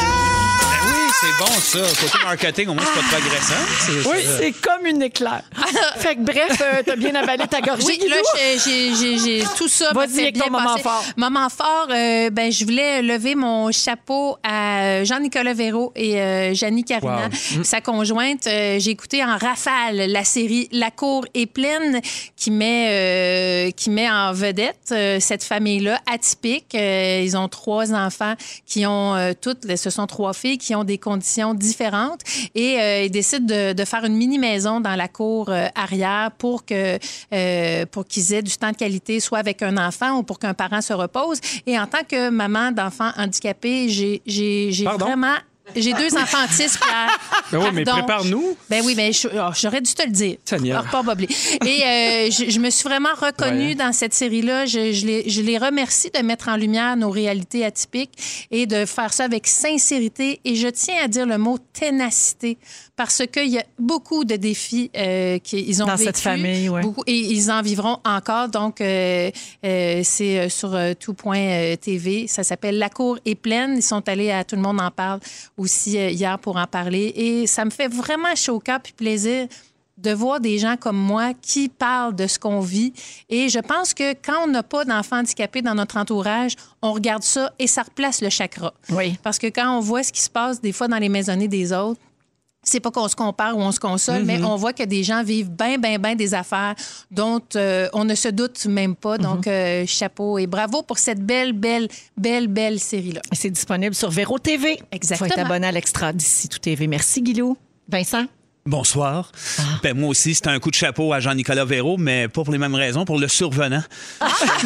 Oui, c'est bon, ça. Côté marketing, au moins, c'est pas trop agressant. C'est- Oui, c'est- c'est comme une éclair. fait que bref, euh, t'as bien avalé ta gorgée, Oui, Guilou? là, j'ai- j'ai- j'ai j'ai tout ça. Vas-y m'a fait avec ton bien moment passer. fort. Moment fort, euh, ben, je voulais lever mon chapeau à Jean-Nicolas Véraud et euh, Janie Carina, Wow. sa conjointe. Euh, j'ai écouté en rafale la série La cour est pleine qui met, euh, qui met en vedette euh, cette famille-là atypique. Euh, ils ont trois enfants qui ont euh, toutes, ce sont trois filles qui ont des conditions différentes et euh, ils décident de, de faire une mini-maison dans la cour euh, arrière pour que euh, pour qu'ils aient du temps de qualité, soit avec un enfant ou pour qu'un parent se repose. Et en tant que maman d'enfants handicapés, j'ai j'ai j'ai Pardon? vraiment j'ai deux enfants autistes, Pierre. Ben oui, mais Pardon. prépare-nous. Ben oui, mais je- oh, j'aurais dû te le dire. Seigneur. Alors, pas Boblé. Et euh, je, je me suis vraiment reconnue Ouais. dans cette série-là. Je, je, les, je les remercie de mettre en lumière nos réalités atypiques et de faire ça avec sincérité. Et je tiens à dire le mot ténacité parce qu'il y a beaucoup de défis euh, qu'ils ont Dans vécu. cette famille, ouais. Beaucoup, et ils en vivront encore. Donc, euh, euh, c'est euh, sur euh, tout point T V. Ça s'appelle La cour est pleine. Ils sont allés à Tout le monde en parle aussi euh, hier pour en parler. Et ça me fait vraiment chaud au cœur puis plaisir de voir des gens comme moi qui parlent de ce qu'on vit. Et je pense que quand on n'a pas d'enfants handicapés dans notre entourage, on regarde ça et ça replace le chakra. Oui. Parce que quand on voit ce qui se passe des fois dans les maisonnées des autres, c'est pas qu'on se compare ou on se console, mais on voit que des gens vivent bien, bien, bien des affaires dont euh, on ne se doute même pas. Donc, euh, chapeau et bravo pour cette belle, belle, belle, belle série-là. C'est disponible sur Véro T V. Exactement. Tu vas être abonné à l'Extra d'ici tout T V. Merci, Guilou. Vincent? Bonsoir. Ben, moi aussi, c'était un coup de chapeau à Jean-Nicolas Véraud, mais pas pour les mêmes raisons, pour le survenant. Euh,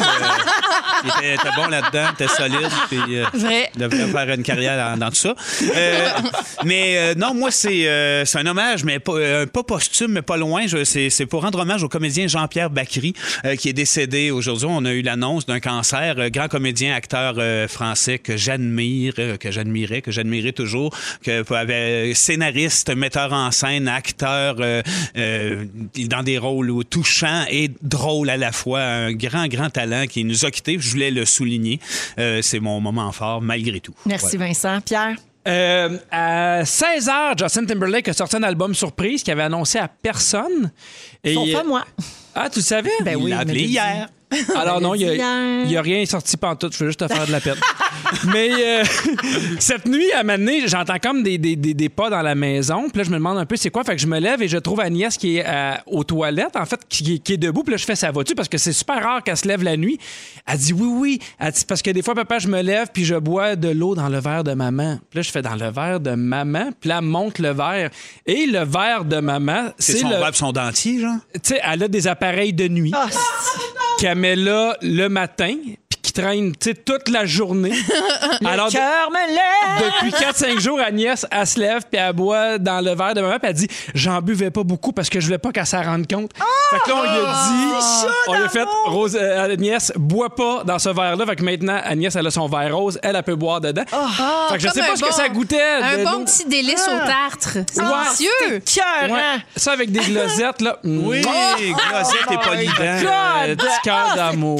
il était, était bon là-dedans, il était solide, puis euh, Vrai. il devrait faire une carrière dans, dans tout ça. Euh, mais euh, non, moi, c'est euh, c'est un hommage, mais pas, euh, pas posthume, mais pas loin. Je- C'est c'est pour rendre hommage au comédien Jean-Pierre Bacry, euh, qui est décédé aujourd'hui. On a eu l'annonce d'un cancer. Euh, grand comédien, acteur euh, français que j'admire, euh, que j'admirais, que j'admirais toujours, que avait scénariste, metteur en scène, acteur euh, euh, dans des rôles touchants et drôles à la fois. Un grand, grand talent qui nous a quittés. Je voulais le souligner. Euh, c'est mon moment fort, malgré tout. Merci, Vincent. Pierre? Euh, à seize heures, Justin Timberlake a sorti un album surprise qu'il avait annoncé à personne. Et, Sauf à moi. Ah, tu le savais? Ben oui, Il l'a il appelé m'a dit. hier. Alors non, il dit n'y hier. a, rien sorti pantoute. Je veux juste te faire de la peine. Mais euh, cette nuit, à un moment donné, j'entends comme des, des, des, des pas dans la maison. Puis là, je me demande un peu c'est quoi. Fait que je me lève et je trouve Agnès qui est euh, aux toilettes, en fait, qui, qui est debout. Puis là, je fais ça va-tu? Parce que c'est super rare qu'elle se lève la nuit. Elle dit oui, oui. Elle dit, parce que des fois, papa, je me lève puis je bois de l'eau dans le verre de maman. Puis là, je fais dans le verre de maman. Puis là, elle monte le verre. Et le verre de maman, C'est c'est son le... verre pis son dentier, genre? Tu sais, elle a des appareils de nuit Ah, qu'elle met là le matin, puis qui traîne tu sais, toute la journée. Alors, le cœur me lève! depuis quatre cinq jours, Agnès, elle se lève, puis elle boit dans le verre de maman, puis elle dit « J'en buvais pas beaucoup parce que je voulais pas qu'elle s'en rende compte. Fait que là, on lui a dit... On lui a fait « Rose, euh, Agnès, bois pas dans ce verre-là. » Fait que maintenant, Agnès, elle a son verre rose, elle, elle peut boire dedans. Fait que je Comme sais pas un ce que bon- ça goûtait. Un de bon l'eau. petit délice au tartre. C'est Ouais. délicieux. Cœur, Ouais. hein? Ça avec des glosettes, là. Oui, Oh! glosette et polydent. Euh, petit cœur d'amour.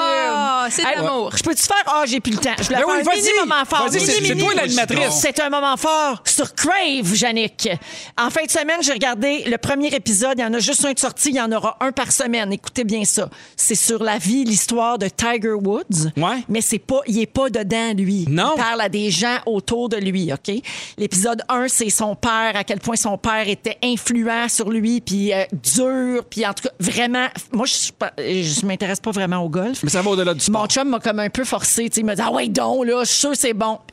Ah, c'est de Hey, l'amour. Je peux-tu faire? Ah, j'ai plus le temps. Je voulais Ben faire oui, un vas-y. mini moment fort. Vas-y, Mini, c'est- c'est mini. toi l'animatrice. C'est un moment fort sur Crave, Yannick. En fin de semaine, j'ai regardé le premier épisode. Il y en a juste un de sorti. Il y en aura un par semaine. Écoutez bien ça. C'est sur la vie, l'histoire de Tiger Woods. Ouais. Mais c'est pas, il est pas dedans, lui. Non. Il parle à des gens autour de lui, OK? L'épisode un, c'est son père, à quel point son père était influent sur lui, puis euh, dur, puis en tout cas, vraiment... Moi, je suis pas- je m'intéresse pas vraiment au golf. Mais ça va au-delà du sport. Mon chum m'a comme un peu forcé. Tu sais, il m'a dit « Ah ouais, donc, là, je suis sûr que c'est bon. » J'ai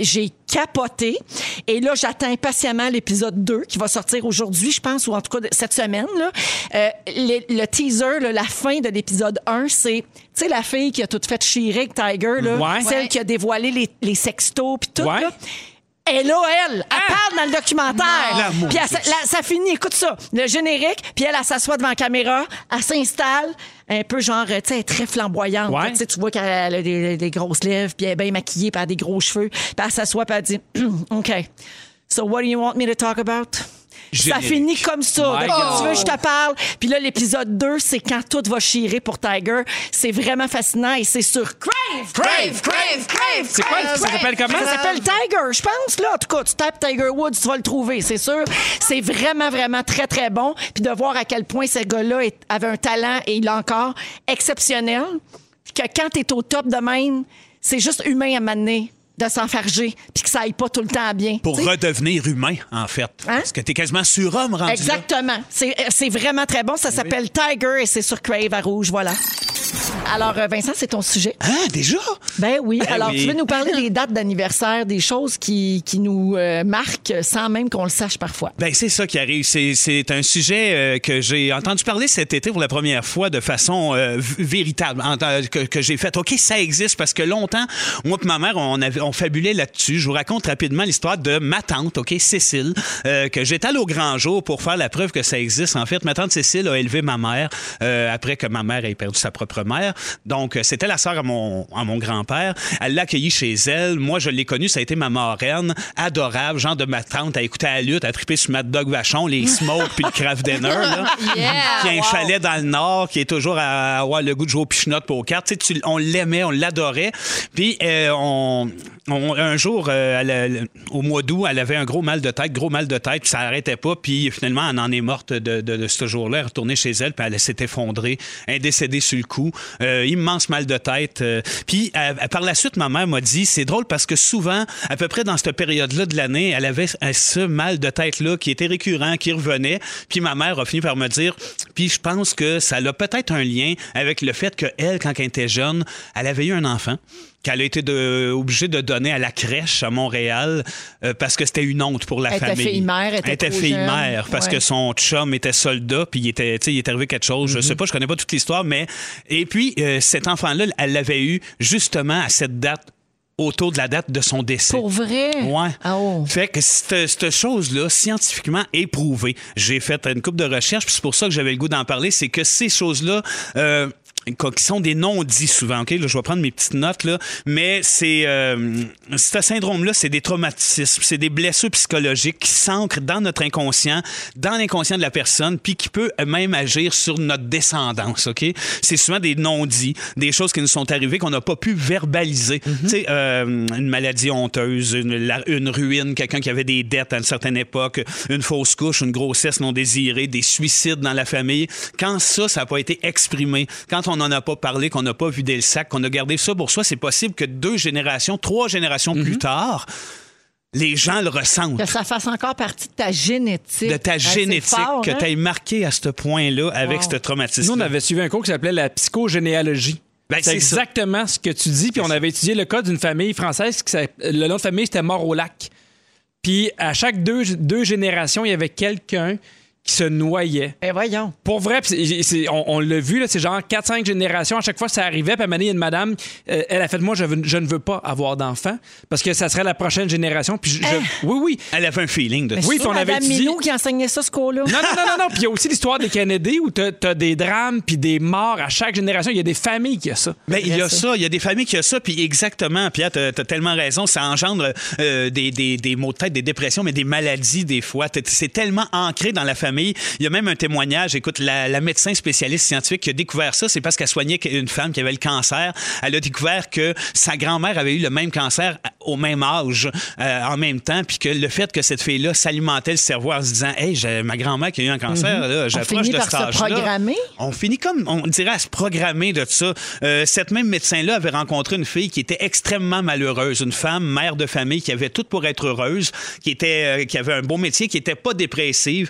capoté. Et là, j'attends impatiemment l'épisode deux qui va sortir aujourd'hui, je pense, ou en tout cas cette semaine. Là. Euh, le, le teaser, là, la fin de l'épisode un, c'est, tu sais, la fille qui a tout fait chier avec Tiger, là, Ouais. celle Ouais. qui a dévoilé les, les sextos puis tout. Ouais. Là. Et là, elle, elle Ah! parle dans le documentaire. L'amour, Puis elle, ça, là, ça finit, écoute ça, le générique, puis elle, elle s'assoit devant la caméra, elle s'installe, un peu genre, tu sais, elle est très flamboyante. Ouais. Tu sais, tu vois qu'elle a des, des grosses lèvres, puis elle est bien maquillée, puis elle a des gros cheveux. Puis elle s'assoit, puis elle dit, OK, so what do you want me to talk about? Ça Générique. finit comme ça. My De quoi God. tu veux, je te parle. Puis là, l'épisode deux, c'est quand tout va chirer pour Tiger. C'est vraiment fascinant et c'est sur Crave! Crave, crave, crave. C'est quoi? Ça s'appelle comment? Ça s'appelle Tiger, je pense. Là, en tout cas, tu tapes Tiger Woods, tu vas le trouver, c'est sûr. C'est vraiment, vraiment très, très bon. Puis de voir à quel point ce gars-là est- avait un talent, et il l'a encore, exceptionnel. Puis que quand t'es au top de même, c'est juste humain à m'amener de s'enfarger, puis que ça aille pas tout le temps bien. Pour Tu sais? redevenir humain, en fait. Hein? Parce que t'es quasiment surhomme rendu là. Exactement. C'est, c'est vraiment très bon. Ça s'appelle Tiger et c'est sur Crave à Rouge. Voilà. Alors, euh, Vincent, c'est ton sujet. Ah, déjà? Ben oui. Ben Alors, oui. tu veux nous parler des dates d'anniversaire, des choses qui, qui nous euh, marquent sans même qu'on le sache parfois. Ben c'est ça qui arrive. C'est, c'est un sujet euh, que j'ai entendu parler cet été pour la première fois de façon euh, v- véritable, en tant- que, que j'ai fait. OK, ça existe parce que longtemps, moi et ma mère, on, avait, on fabulait là-dessus. Je vous raconte rapidement l'histoire de ma tante, OK, Cécile, euh, que j'étais allé au grand jour pour faire la preuve que ça existe. En fait, ma tante Cécile a élevé ma mère euh, après que ma mère ait perdu sa propre mère. Donc, euh, c'était la sœur à mon, à mon grand-père. Elle l'a accueillie chez elle. Moi, je l'ai connue. Ça a été ma marraine. Adorable. Genre de ma tante. Elle écoutait la lutte. Elle trippait sur Mad Dog Vachon, les smokes puis le craft dinner. Là. Yeah, Qui a un wow. chalet dans le Nord, qui est toujours à avoir le goût de jouer au pichenote pour aux cartes. Tu sais, tu- on l'aimait, on l'adorait. Puis, euh, on, on- un jour, euh, elle a- au mois d'août, elle avait un gros mal de tête, gros mal de tête, puis ça n'arrêtait pas. Puis, finalement, elle en est morte de, de, de ce jour-là. Elle est retournée chez elle, puis elle s'est effondrée. Elle est décédée sur le coup. Euh, immense mal de tête. Euh, puis, euh, par la suite, ma mère m'a dit, c'est drôle parce que souvent, à peu près dans cette période-là de l'année, elle avait euh, ce mal de tête-là qui était récurrent, qui revenait. Puis, ma mère a fini par me dire, puis je pense que ça a peut-être un lien avec le fait qu'elle, quand elle était jeune, elle avait eu un enfant qu'elle a été de, obligée de donner à la crèche à Montréal euh, parce que c'était une honte pour la Elle était famille. fille-mère, elle était trop fille-mère jeune. parce Ouais. que son chum était soldat puis il était, tu sais, il est arrivé quelque chose. Je sais pas, je connais pas toute l'histoire, mais et puis euh, cet enfant-là, elle l'avait eu justement à cette date, autour de la date de son décès. Pour vrai? Ouais. Ah oh. Fait que cette, cette chose-là, scientifiquement éprouvée, j'ai fait une couple de recherches, puis c'est pour ça que j'avais le goût d'en parler, c'est que ces choses-là, euh, qui sont des non-dits souvent, OK? Là, je vais prendre mes petites notes, là, mais c'est euh, ce syndrome-là, c'est des traumatismes, c'est des blessures psychologiques qui s'ancrent dans notre inconscient, dans l'inconscient de la personne, puis qui peut même agir sur notre descendance, OK? C'est souvent des non-dits, des choses qui nous sont arrivées qu'on n'a pas pu verbaliser. Tu sais, euh, une maladie honteuse, une, la- une ruine, quelqu'un qui avait des dettes à une certaine époque, une fausse couche, une grossesse non désirée, des suicides dans la famille. Quand ça, ça n'a pas été exprimé, quand on n'en a pas parlé, qu'on n'a pas vidé le sac, qu'on a gardé ça pour soi, c'est possible que deux générations, trois générations plus tard, les gens le ressentent. Que ça fasse encore partie de ta génétique. De ta Ouais, c'est génétique, fort, que hein? tu aies marqué à ce point-là avec Wow. ce traumatisme. Nous, on avait suivi un cours qui s'appelait la psychogénéalogie. Ben, c'est c'est ça. exactement ce que tu dis. Puis on avait étudié le cas d'une famille française qui s'app- le nom de famille, c'était Mort-au-Lac. Puis à chaque deux, deux générations, il y avait quelqu'un qui se noyait. Ben voyons. Pour vrai, pis c'est- c'est- on, on l'a vu, là, c'est genre quatre cinq générations. À chaque fois, ça arrivait. Puis à un moment donné, il y a une madame, euh, elle a fait moi, je, veux- je ne veux pas avoir d'enfant parce que ça serait la prochaine génération. Puis je, je- oui, oui. Elle avait un feeling de Mais ça. Oui, c'est puis on avait Madame étudié- Minou qui enseignait ça, ce cours-là. Non, non, non, non, non. Puis il y a aussi l'histoire des Kennedy où t'as as des drames puis des morts à chaque génération. Il y a des familles qui ont ça. Ben, il y a Merci. ça, il y a des familles qui ont ça, puis exactement, Pierre, t'as as tellement raison, ça engendre euh, des, des, des maux de tête, des dépressions, mais des maladies des fois. T'es- C'est tellement ancré dans la famille. Il y a même un témoignage, écoute, la, la médecin spécialiste scientifique qui a découvert ça, c'est parce qu'elle soignait une femme qui avait le cancer. Elle a découvert que sa grand-mère avait eu le même cancer au même âge, euh, en même temps, puis que le fait que cette fille-là s'alimentait le cerveau en se disant, hey, j'ai ma grand-mère qui a eu un cancer, là, j'approche finit de par cet se âge-là. programmer? On finit comme, on dirait, à se programmer de ça. Euh, cette même médecin-là avait rencontré une fille qui était extrêmement malheureuse, une femme, mère de famille, qui avait tout pour être heureuse, qui était, euh, qui avait un beau métier, qui était pas dépressive, mais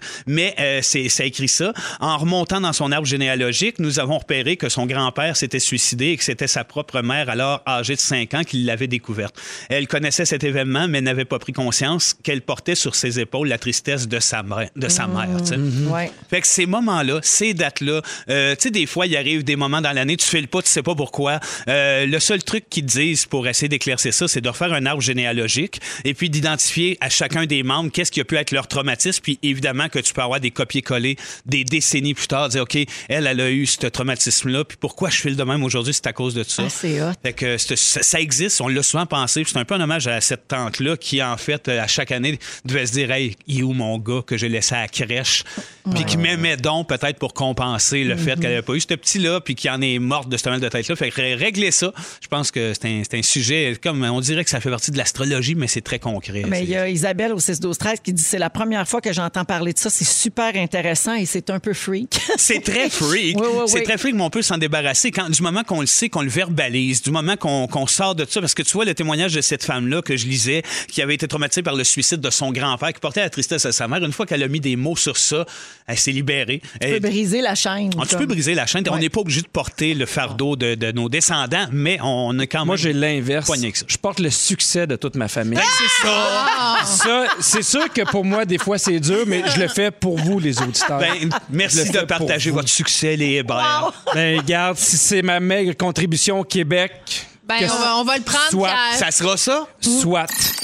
Mais euh, c'est, ça écrit ça. En remontant dans son arbre généalogique, nous avons repéré que son grand-père s'était suicidé et que c'était sa propre mère, alors âgée de cinq ans, qui l'avait découverte. Elle connaissait cet événement, mais n'avait pas pris conscience qu'elle portait sur ses épaules la tristesse de sa mère. De sa mère tu sais. Mmh. Ouais. Fait que ces moments-là, ces dates-là, euh, tu sais, des fois, il arrive des moments dans l'année, tu files pas, tu sais pas pourquoi. Euh, le seul truc qu'ils te disent pour essayer d'éclaircir ça, c'est de refaire un arbre généalogique et puis d'identifier à chacun des membres qu'est-ce qui a pu être leur traumatisme. Puis évidemment que tu peux avoir des copier-coller des décennies plus tard, dire, OK, elle, elle a eu ce traumatisme-là, puis pourquoi je file de même aujourd'hui, c'est à cause de ça. Ah, c'est hot. Fait que c'est, ça, ça existe, on l'a souvent pensé. C'est un peu un hommage à cette tante-là qui, en fait, à chaque année, devait se dire, hey, il est où mon gars que j'ai laissé à la crèche? Puis qui m'aimait donc peut-être pour compenser le mm-hmm. fait qu'elle n'avait pas eu ce petit-là, puis qui en est morte de ce mal de tête-là. Fait que régler ça, je pense que c'est un, c'est un sujet, comme on dirait que ça fait partie de l'astrologie, mais c'est très concret. Mais il y a Isabelle au six douze treize qui dit c'est la première fois que j'entends parler de ça, c'est super intéressant et c'est un peu freak. C'est très freak. Oui, oui, c'est oui. très freak, mais on peut s'en débarrasser quand, du moment qu'on le sait, qu'on le verbalise, du moment qu'on, qu'on sort de ça. Parce que tu vois, le témoignage de cette femme-là que je lisais, qui avait été traumatisée par le suicide de son grand-père, qui portait la tristesse à sa mère, une fois qu'elle a mis des mots sur ça, elle s'est libérée. Tu elle... peux briser la chaîne. On, tu peux briser la chaîne. Ouais. On n'est pas obligé de porter le fardeau de, de nos descendants, mais on a quand même... Moi, j'ai l'inverse. Je porte le succès de toute ma famille. Ben, c'est ça. Ah! Ça, c'est sûr que pour moi, des fois, c'est dur, mais je le fais pour vous, les auditeurs. Ben, merci de partager votre succès, les Hébreurs. Wow. Ben, regarde, si c'est ma maigre contribution au Québec... Ben, on va, on va le prendre, soit, Pierre. Ça sera ça? Soit.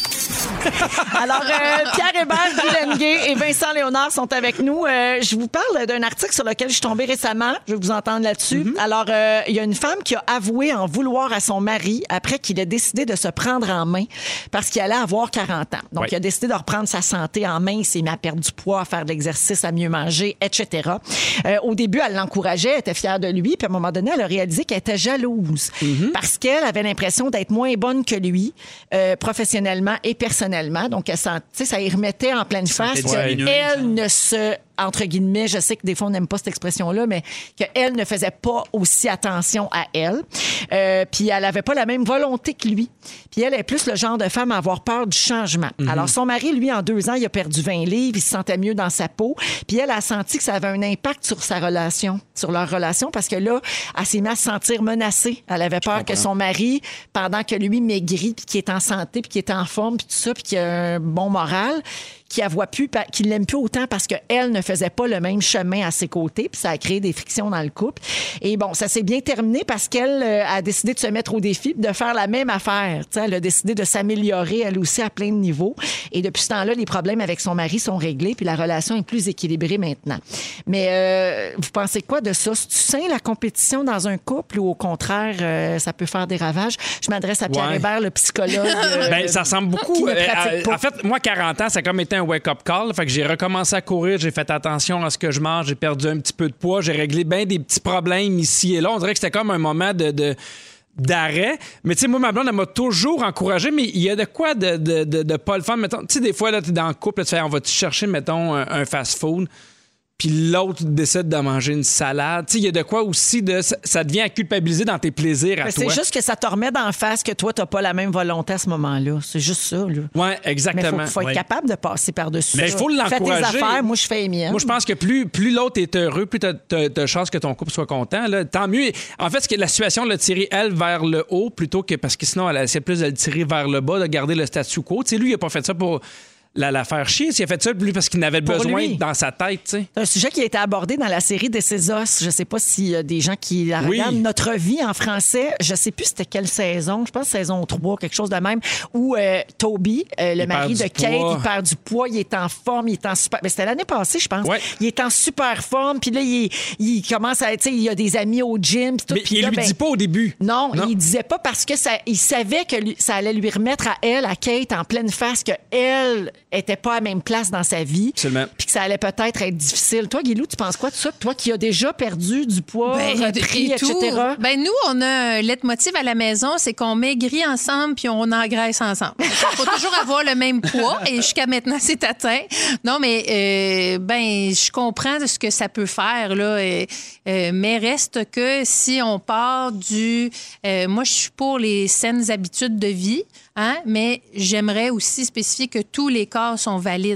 Alors, euh, Pierre Hébert, Guy Lenguet et Vincent Léonard sont avec nous. Euh, je vous parle d'un article sur lequel je suis tombée récemment. Je vais vous entendre là-dessus. Mm-hmm. Alors, euh, il y a une femme qui a avoué en vouloir à son mari après qu'il ait décidé de se prendre en main parce qu'il allait avoir quarante ans. Donc, oui. il a décidé de reprendre sa santé en main. Il s'est mis à perdre du poids, à faire de l'exercice, à mieux manger, et cetera. Euh, au début, elle l'encourageait, elle était fière de lui. Puis à un moment donné, elle a réalisé qu'elle était jalouse mm-hmm. parce qu'elle avait l'impression d'être moins bonne que lui, euh, professionnellement et personnellement. Donc, elle sent, ça y remettait en pleine face qu'elle ne se... entre guillemets, je sais que des fois, on n'aime pas cette expression-là, mais qu'elle ne faisait pas aussi attention à elle. Euh, puis elle n'avait pas la même volonté que lui. Puis elle est plus le genre de femme à avoir peur du changement. Mm-hmm. Alors, son mari, lui, en deux ans, il a perdu vingt livres, il se sentait mieux dans sa peau. Puis elle a senti que ça avait un impact sur sa relation, sur leur relation, parce que là, elle s'est mise à se sentir menacée. Elle avait peur que son mari, pendant que lui maigrit, puis qu'il est en santé, puis qu'il est en forme, puis tout ça, puis qu'il a un bon moral, qu'il la voit plus, qu'il l'aime plus autant parce qu'elle ne faisait pas le même chemin à ses côtés, puis ça a créé des frictions dans le couple. Et bon, ça s'est bien terminé parce qu'elle euh, a décidé de se mettre au défi de faire la même affaire. T'sais, elle a décidé de s'améliorer, elle aussi, à plein de niveaux. Et depuis ce temps-là, les problèmes avec son mari sont réglés, puis la relation est plus équilibrée maintenant. Mais euh, vous pensez quoi de ça? C'est-tu sain, la compétition dans un couple, ou au contraire, euh, ça peut faire des ravages? Je m'adresse à Pierre ouais. Hébert, le psychologue. Euh, ben, ça ressemble beaucoup. Euh, en fait, moi, quarante ans, ça a comme été un wake-up call. Fait que j'ai recommencé à courir, j'ai fait attention à ce que je mange, j'ai perdu un petit peu de poids, j'ai réglé bien des petits problèmes ici et là. On dirait que c'était comme un moment de... de d'arrêt. Mais tu sais, moi, ma blonde, elle m'a toujours encouragé, mais il y a de quoi de, de, de, de pas le faire. Mettons, tu sais, des fois, là, t'es dans le couple, là, tu fais, on va-tu chercher, mettons, un, un fast-food? Puis l'autre décide de manger une salade. Tu sais, il y a de quoi aussi de... Ça devient à culpabiliser dans tes plaisirs à mais toi. C'est juste que ça te remet d'en face que toi, t'as pas la même volonté à ce moment-là. C'est juste ça, là. Oui, exactement. Mais il faut, faut être ouais. capable de passer par-dessus mais ça. Il faut l'encourager. Fais tes affaires, moi, je fais les miennes. Moi, je pense que plus, plus l'autre est heureux, plus t'as, t'as, t'as chance que ton couple soit content. Là. Tant mieux. En fait, la situation l'a tiré, elle, vers le haut, plutôt que... Parce que sinon, elle essaie plus de le tirer vers le bas, de garder le statu quo. Tu sais, lui, il a pas fait ça pour... La, la faire chier, s'il a fait ça lui parce qu'il n'avait pour besoin lui. Dans sa tête. T'sais. C'est un sujet qui a été abordé dans la série This Is Us. Je ne sais pas s'il y a des gens qui la oui. regardent. Notre vie en français, je ne sais plus c'était quelle saison, je pense saison trois, quelque chose de même, où euh, Toby, euh, le il mari de Kate, poids. il perd du poids, il est en forme, il est en super... Mais c'était l'année passée, je pense. Ouais. Il est en super forme, puis là, il, il commence à... Tu sais, il a des amis au gym. Tout, mais puis il là, lui ben, dit pas au début. Non, non. il disait pas parce que ça, il savait que lui, ça allait lui remettre à elle, à Kate, en pleine face, qu'elle était pas à la même place dans sa vie, puis que ça allait peut-être être difficile. Toi, Guilou, tu penses quoi de ça? Toi qui as déjà perdu du poids, ben, repris, et cetera. Ben, nous, on a un leitmotiv à la maison, c'est qu'on maigrit ensemble puis on engraisse ensemble. Il faut toujours avoir le même poids et jusqu'à maintenant, c'est atteint. Non, mais euh, ben, je comprends ce que ça peut faire, là, et, euh, mais reste que si on part du... Euh, moi, je suis pour les saines habitudes de vie, hein, mais j'aimerais aussi spécifier que tous les corps sont valides.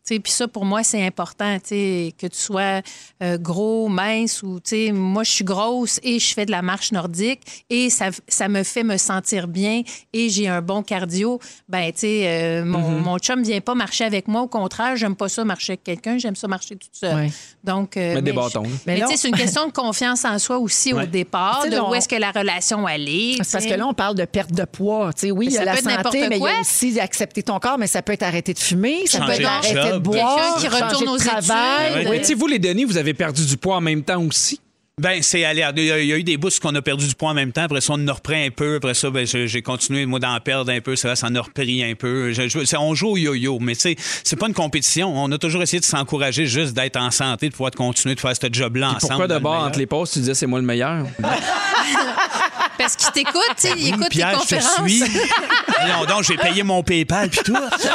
Puis ça, pour moi, c'est important, que tu sois euh, gros, mince ou, tu sais, moi, je suis grosse et je fais de la marche nordique et ça, ça me fait me sentir bien et j'ai un bon cardio. Ben, tu sais, euh, mon, mm-hmm. mon chum ne vient pas marcher avec moi. Au contraire, j'aime pas ça marcher avec quelqu'un, j'aime ça marcher toute seule. Ouais. Donc, euh, Mettre des bâtons. Je... Mais, mais tu sais, c'est une question de confiance en soi aussi ouais. au départ, de où on... est-ce que la relation allait. C'est parce que là, on parle de perte de poids. Tu sais, oui, il y a la santé, mais il y a aussi accepter ton corps, mais ça peut être arrêter de fumer, ça changer peut être arrêter de boire, quelqu'un qui retourne au travail. Oui, oui. Tu sais, vous, les Denis, vous avez perdu du poids en même temps aussi? Ben c'est aléatoire. Il y a eu des bouts qu'on a perdu du poids en même temps. Après ça, on en a repris un peu. Après ça, ben, j'ai continué, moi, d'en perdre un peu. Ça, ça en a repris un peu. Je, je, on joue au yo-yo, mais tu sais, c'est pas une compétition. On a toujours essayé de s'encourager juste d'être en santé, de pouvoir continuer de faire ce job-là ensemble. Pourquoi d'abord, entre les pauses, tu disais c'est moi le meilleur? Parce qu'il t'écoute, tu sais, il écoute Pierre, tes conférences. Je te suis. Non, donc, j'ai payé mon PayPal puis tout.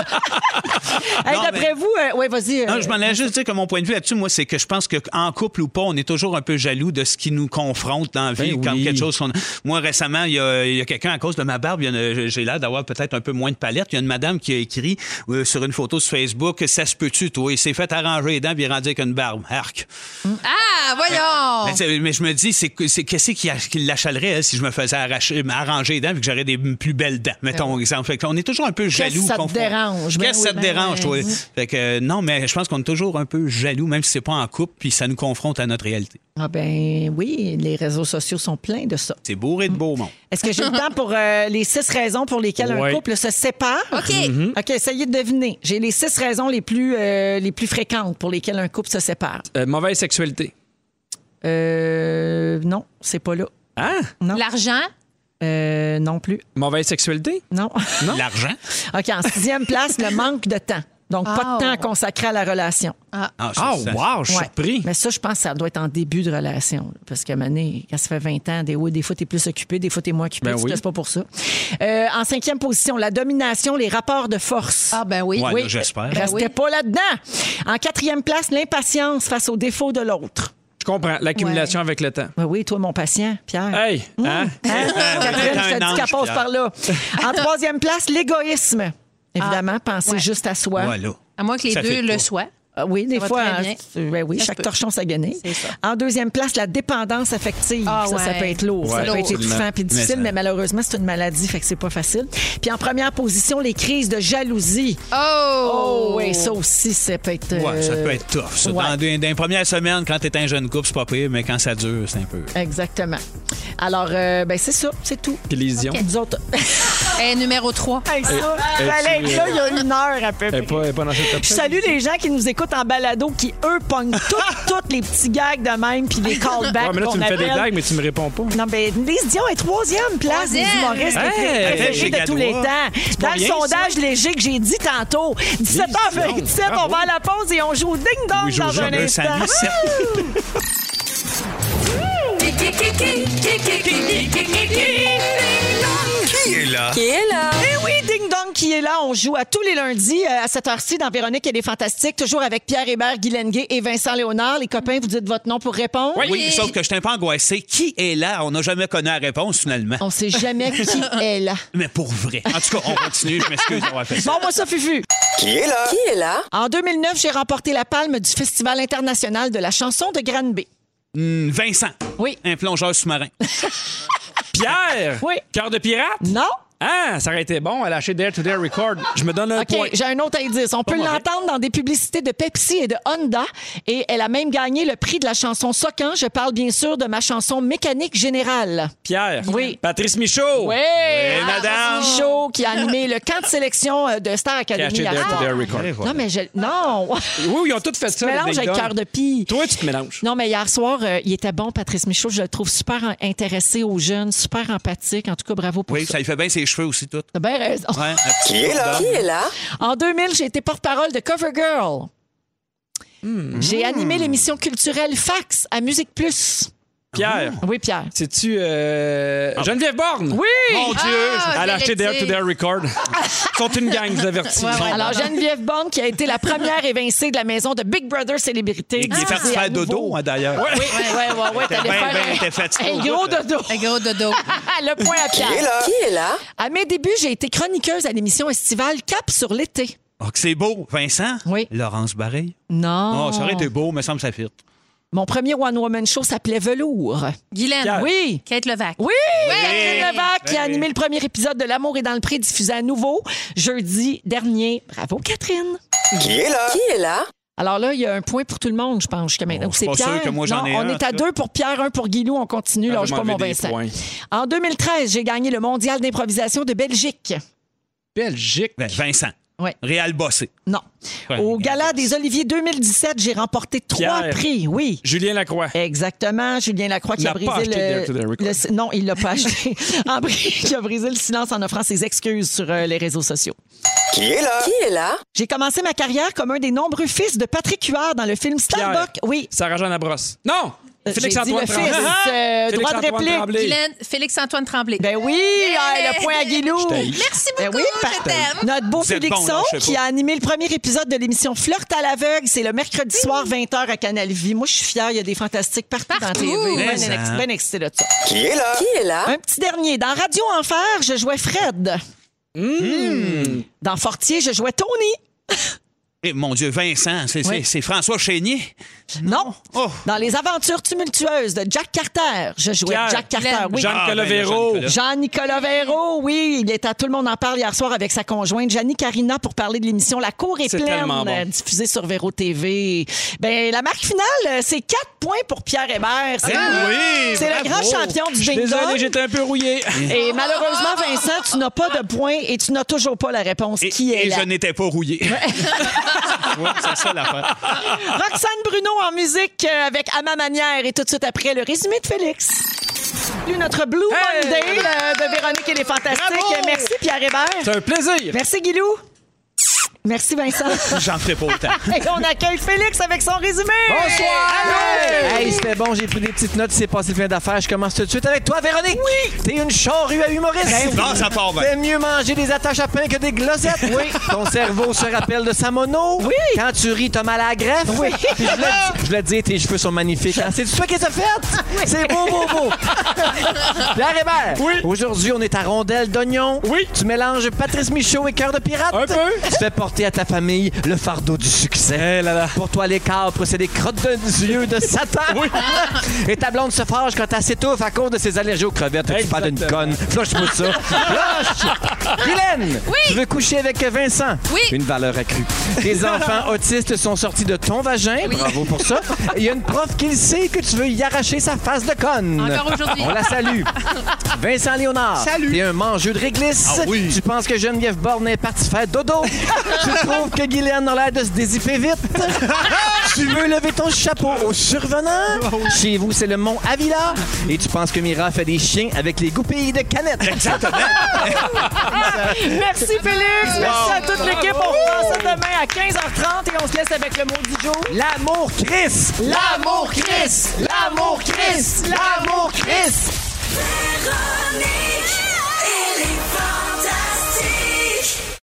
Hey, d'après vous, euh, oui, vas-y. Euh, non, je m'en ai juste dire que mon point de vue là-dessus, moi, c'est que je pense qu'en couple ou pas, on est toujours un peu jaloux de ce qui nous confronte dans la vie. Ben Comme oui. quelque chose qu'on... Moi, récemment, il y a, il y a quelqu'un, à cause de ma barbe, il y en a, j'ai l'air d'avoir peut-être un peu moins de palette. Il y a une madame qui a écrit euh, sur une photo sur Facebook, ça se peut-tu, toi? Il s'est fait arranger les dents puis il est rendu avec une barbe. Arc. Ah, voyons! Mais, mais je me dis, c'est, c'est qu'est-ce qui, qui l'achalerait elle, si je me faisais arracher, arranger les dents et que j'aurais des plus belles dents, mettons, ouais. exemple. Fait qu'on est toujours un peu jaloux. Qu'est-ce que ça te dérange? Qu'est-ce que ça te dérange, toi? Fait que euh, non, mais je pense qu'on est toujours un peu jaloux, même si c'est pas en couple, puis ça nous confronte à notre réalité. Ah ben oui, les réseaux sociaux sont pleins de ça. C'est bourré de beau monde. Est-ce que j'ai le temps pour euh, les six raisons pour lesquelles ouais. un couple se sépare? OK. Mm-hmm. OK, essayez de deviner. J'ai les six raisons les plus, euh, les plus fréquentes pour lesquelles un couple se sépare. Euh, mauvaise sexualité. Euh, non, c'est pas là. Hein? Non. L'argent? Euh, non plus. Mauvaise sexualité? Non. Non. L'argent? OK, en sixième place, le manque de temps. Donc, pas Oh. de temps consacré à la relation. Ah. Ah, Ah, ça, wow, je suis Ouais. surpris. Mais ça, je pense que ça doit être en début de relation. là. Parce que, mané, quand ça fait vingt ans, des, oui, des fois, tu es plus occupé, des fois, tu es moins occupé. Ben tu oui. te laisses pas pour ça. Euh, en cinquième position, la domination, les rapports de force. Ah, ben oui. Ouais, oui. là, j'espère. Ben Restez oui. pas là-dedans. En quatrième place, l'impatience face aux défauts de l'autre. Je comprends. L'accumulation avec le temps. Ben oui, toi, mon patient, Pierre. Hey! Hein? Hein? Catherine, un je te dis ange, qu'elle passe Pierre. par là. En troisième place, l'égoïsme. Évidemment, penser Ouais. juste à soi. Voilà. À moins que les Ça deux fait le pas. soient. Ah oui, des Ça va fois, très hein, bien. ben oui, Ça se chaque peut. torchon, ça gagne. C'est ça. En deuxième place, la dépendance affective. Ah ça, ça ouais. peut être lourd. Ouais, ça peut être lourd. étouffant puis difficile, Mais mais, ça- malheureusement, c'est une maladie, fait que c'est pas facile. Puis en première position, les crises de jalousie. Oh! Oh, oui, ça aussi, ça peut être... Ouais, ça euh, peut être tough. Ça. ouais. Dans, dans les premières semaines, quand t'es un jeune couple, c'est pas pire, mais quand ça dure, c'est un peu... Exactement. Alors, euh, ben c'est ça, c'est tout. Puis les ions. Nous autres... Et numéro trois. Hey, ça, Et- fallait et être tu- là il y a une heure à peu Elle près. n'est pas, elle est pas dans cette top Je salue les gens qui nous écoutent en balado qui, eux, pognent tous toutes les petits gags de même puis les callbacks. Ouais, mais là, tu qu'on me fais des appelle. blagues, mais tu me réponds pas. Non, ben, Lise Dion est troisième place des Troisième. humoristes Hey, préférés chez de tous les Gadois. temps. Dans pas le rien, sondage léger que j'ai dit tantôt, dix-sept heures vingt-sept, on va à la pause et on joue au ding-dong Oui, dans Jojo, un le instant. salut, certes. Qui est là? Qui est là? Eh oui, Ding Dong qui est là. On joue à tous les lundis euh, à cette heure-ci dans Véronique et les Fantastiques, toujours avec Pierre Hébert, Guy Lenguet et Vincent Léonard. Les copains, vous dites votre nom pour répondre? Oui, sauf que je t'ai un peu angoissé. Qui est là? On n'a jamais connu la réponse, finalement. On sait jamais qui est là. Mais pour vrai. En tout cas, on continue. Je m'excuse d'avoir fait ça. Bon, moi ça, Fufu. Qui est là? Qui est là? En deux mille neuf, j'ai remporté la palme du Festival international de la chanson de Granby. Hum, Vincent. Oui. Un plongeur sous-marin. Pierre! Oui. Cœur de pirate? Non? Ah, ça aurait été bon à lâcher Dare to Dare Record. Je me donne un OK, point. j'ai un autre indice. On peut mauvais. l'entendre dans des publicités de Pepsi et de Honda. Et elle a même gagné le prix de la chanson Socan. Je parle bien sûr de ma chanson Mécanique Générale. Pierre. Oui. Patrice Michaud. Oui, madame. Michaud qui a animé le camp de sélection euh, de Star Qui a Academy. acheté hier Dare to soir. Dare Record. Allez, voilà. Non, mais je... Non! Oui, oui, ils ont tous fait ça. Tu les mélanges Big avec Dogs. cœur de pie. Toi, tu te mélanges. Non, mais hier soir, euh, il était bon, Patrice Michaud. Je le trouve super en- intéressé aux jeunes, super empathique. En tout cas, bravo pour Oui, ça. ça lui fait bien ses cheveux aussi, tout. T'as bien raison. Ouais, un petit Qui est là? Qui est là? En deux mille, j'ai été porte-parole de CoverGirl. J'ai animé l'émission culturelle Fax à Musique Plus. Pierre. Oui, Pierre. C'est-tu euh, Geneviève Borne? Oui! Mon Dieu! Ah, Elle a acheté j'allais Dare to dire. Dare Record. Ils sont une gang, je vous avertis. Ouais, ouais. Alors, Geneviève Borne, qui a été la première évincée de la maison de Big Brother Célébrité. Il est parti faire dodo, hein, d'ailleurs. Oui, oui, oui, oui. oui T'es t'allais bien, faire bien, un- t'es fatigué un au gros bout, là. dodo. Un gros dodo. Le point à Qui est Pierre. là? Qui est là? À mes débuts, j'ai été chroniqueuse à l'émission estivale Cap sur l'été. Oh, que c'est beau. Vincent? Oui. Laurence Bareil? Non. Oh, ça aurait été beau, mais ça me ça fit. Mon premier one-woman show s'appelait Velours. Guylaine. Pierre. Oui. Kate Levac. Oui, Catherine Levac qui a Ben animé oui. le premier épisode de L'amour est dans le pré, diffusé à nouveau jeudi dernier. Bravo, Catherine. Qui est là? Qui est là? Alors là, il y a un point pour tout le monde, je pense, jusqu'à maintenant. Oh, Ou c'est pas Pierre. sûr que moi, j'en non, ai on un, est à en tout deux pour Pierre, un pour Guilou. On continue. Ah, Lâche je pas mon m'enlève des Vincent. points. En deux mille treize, j'ai gagné le mondial d'improvisation de Belgique. Belgique. Ben, Vincent. Ouais. Réal Bossé. Non. Ouais, Au regarde. Gala des Oliviers deux mille dix-sept, j'ai remporté trois Pierre. prix. Oui. Julien Lacroix. Exactement. Julien Lacroix qui Il a n'a brisé pas acheté le, Dare to the Record. le- Non, il l'a pas acheté. En bri- qui a brisé le silence en offrant ses excuses sur euh, les réseaux sociaux. Qui est là? Qui est là? J'ai commencé ma carrière comme un des nombreux fils de Patrick Huard dans le film Starbuck. Oui. Sarah-Jeanne Labrosse. Non! Euh, j'ai dit Félix-Antoine le Tremblay. fils, euh, Félix droit de Antoine réplique. Tremblay. Guylaine. Félix-Antoine Tremblay. Ben oui, ah, le point à Guilou. Merci Ben beaucoup, oui, je pa- t'aime. Notre beau Vous êtes Félixon bon, non, je sais qui pas. a animé le premier épisode de l'émission Flirt à l'aveugle, c'est le mercredi soir vingt heures à Canal Vie. Moi, je suis fière, il y a des fantastiques partout, dans la Partout. T V. Mais Bien ça. ex- bien excité de ça. Qui est là? Qui est là? Un petit dernier. Dans Radio Enfer, je jouais Fred. Hmm. Dans Fortier, je jouais Tony. Eh, mon Dieu, Vincent, c'est Oui. c'est- c'est François Chénier. Non. Oh. Dans Les aventures tumultueuses de Jack Carter, je jouais Pierre. Jack Carter. Glenn. Oui. Jean Ah, ben, Colavero. le Jean Jean-Nicolas Véro, oui, il était à Tout le monde en parle hier soir avec sa conjointe Janie Carina pour parler de l'émission La Cour est C'est pleine, tellement bon. euh, diffusée sur Véro T V. Ben la marque finale, euh, c'est quatre points pour Pierre Hébert. C'est Ah oui, c'est le bravo. grand champion du Je suis ding désolé, dong. j'étais un peu rouillé. Et malheureusement, Vincent, tu n'as pas de points et tu n'as toujours pas la réponse. Et, Qui est et là? je n'étais pas rouillé. Ouais, c'est ça l'affaire. Roxane Bruno en musique euh, avec À ma manière et tout de suite après le résumé de Félix. Plus notre Blue Hey! Monday euh, de Véronique et les Fantastiques. Bravo! Merci Pierre Hébert. C'est un plaisir. Merci Guilou. Merci Vincent. J'en ferai pas autant. Et on accueille Félix avec son résumé. Bonsoir! Allô! Hey, c'était bon, j'ai pris des petites notes, il s'est passé plein d'affaires. Je commence tout de suite avec toi, Véronique. Oui! T'es une charrue à humoriste. Non, ça part bien. T'aimes mieux manger des attaches à pain que des glosettes. Oui. Ton cerveau se rappelle de sa mono. Oui. Quand tu ris, t'as mal à la greffe. Oui. Je voulais, je voulais te dire, tes cheveux sont magnifiques. Hein? C'est toi qui les as faites? C'est beau, beau, beau. Pierre Hébert. Oui. Aujourd'hui, on est à rondelle d'oignon. Oui. Tu mélanges Patrice Michaud et cœur de pirate. Un peu. Tu fais porter à ta famille le fardeau du succès. Eh là là. Pour toi, les capres, c'est des crottes de yeux de Satan. Oui. Et ta blonde se fâche quand elle s'étouffe à cause de ses allergies aux crevettes. Tu parles d'une Exactement. conne. Flush-moi ça. Flush! Guylaine, Oui. tu veux coucher avec Vincent? Oui. Une valeur accrue. Tes enfants autistes sont sortis de ton vagin. Bravo pour ça. Il y a une prof qui le sait que tu veux y arracher sa face de conne. Encore aujourd'hui. On la salue. Vincent Léonard. Salut. T'es un mangeux de réglisse. Ah oui. Tu penses que Geneviève Borne est partie faire dodo. Tu trouves que Guylaine a l'air de se dézipper vite. Tu veux lever ton chapeau au survenant. Chez vous, c'est le mont Avila. Et tu penses que Mira fait des chiens avec les goupilles de canette. Exactement. Merci Félix. Merci à toute l'équipe. On reprend ça demain à quinze heures trente et on se laisse avec le mot du jour. L'amour Chris. L'amour Chris. L'amour Chris. L'amour Chris. Véronique, elle est fantastique.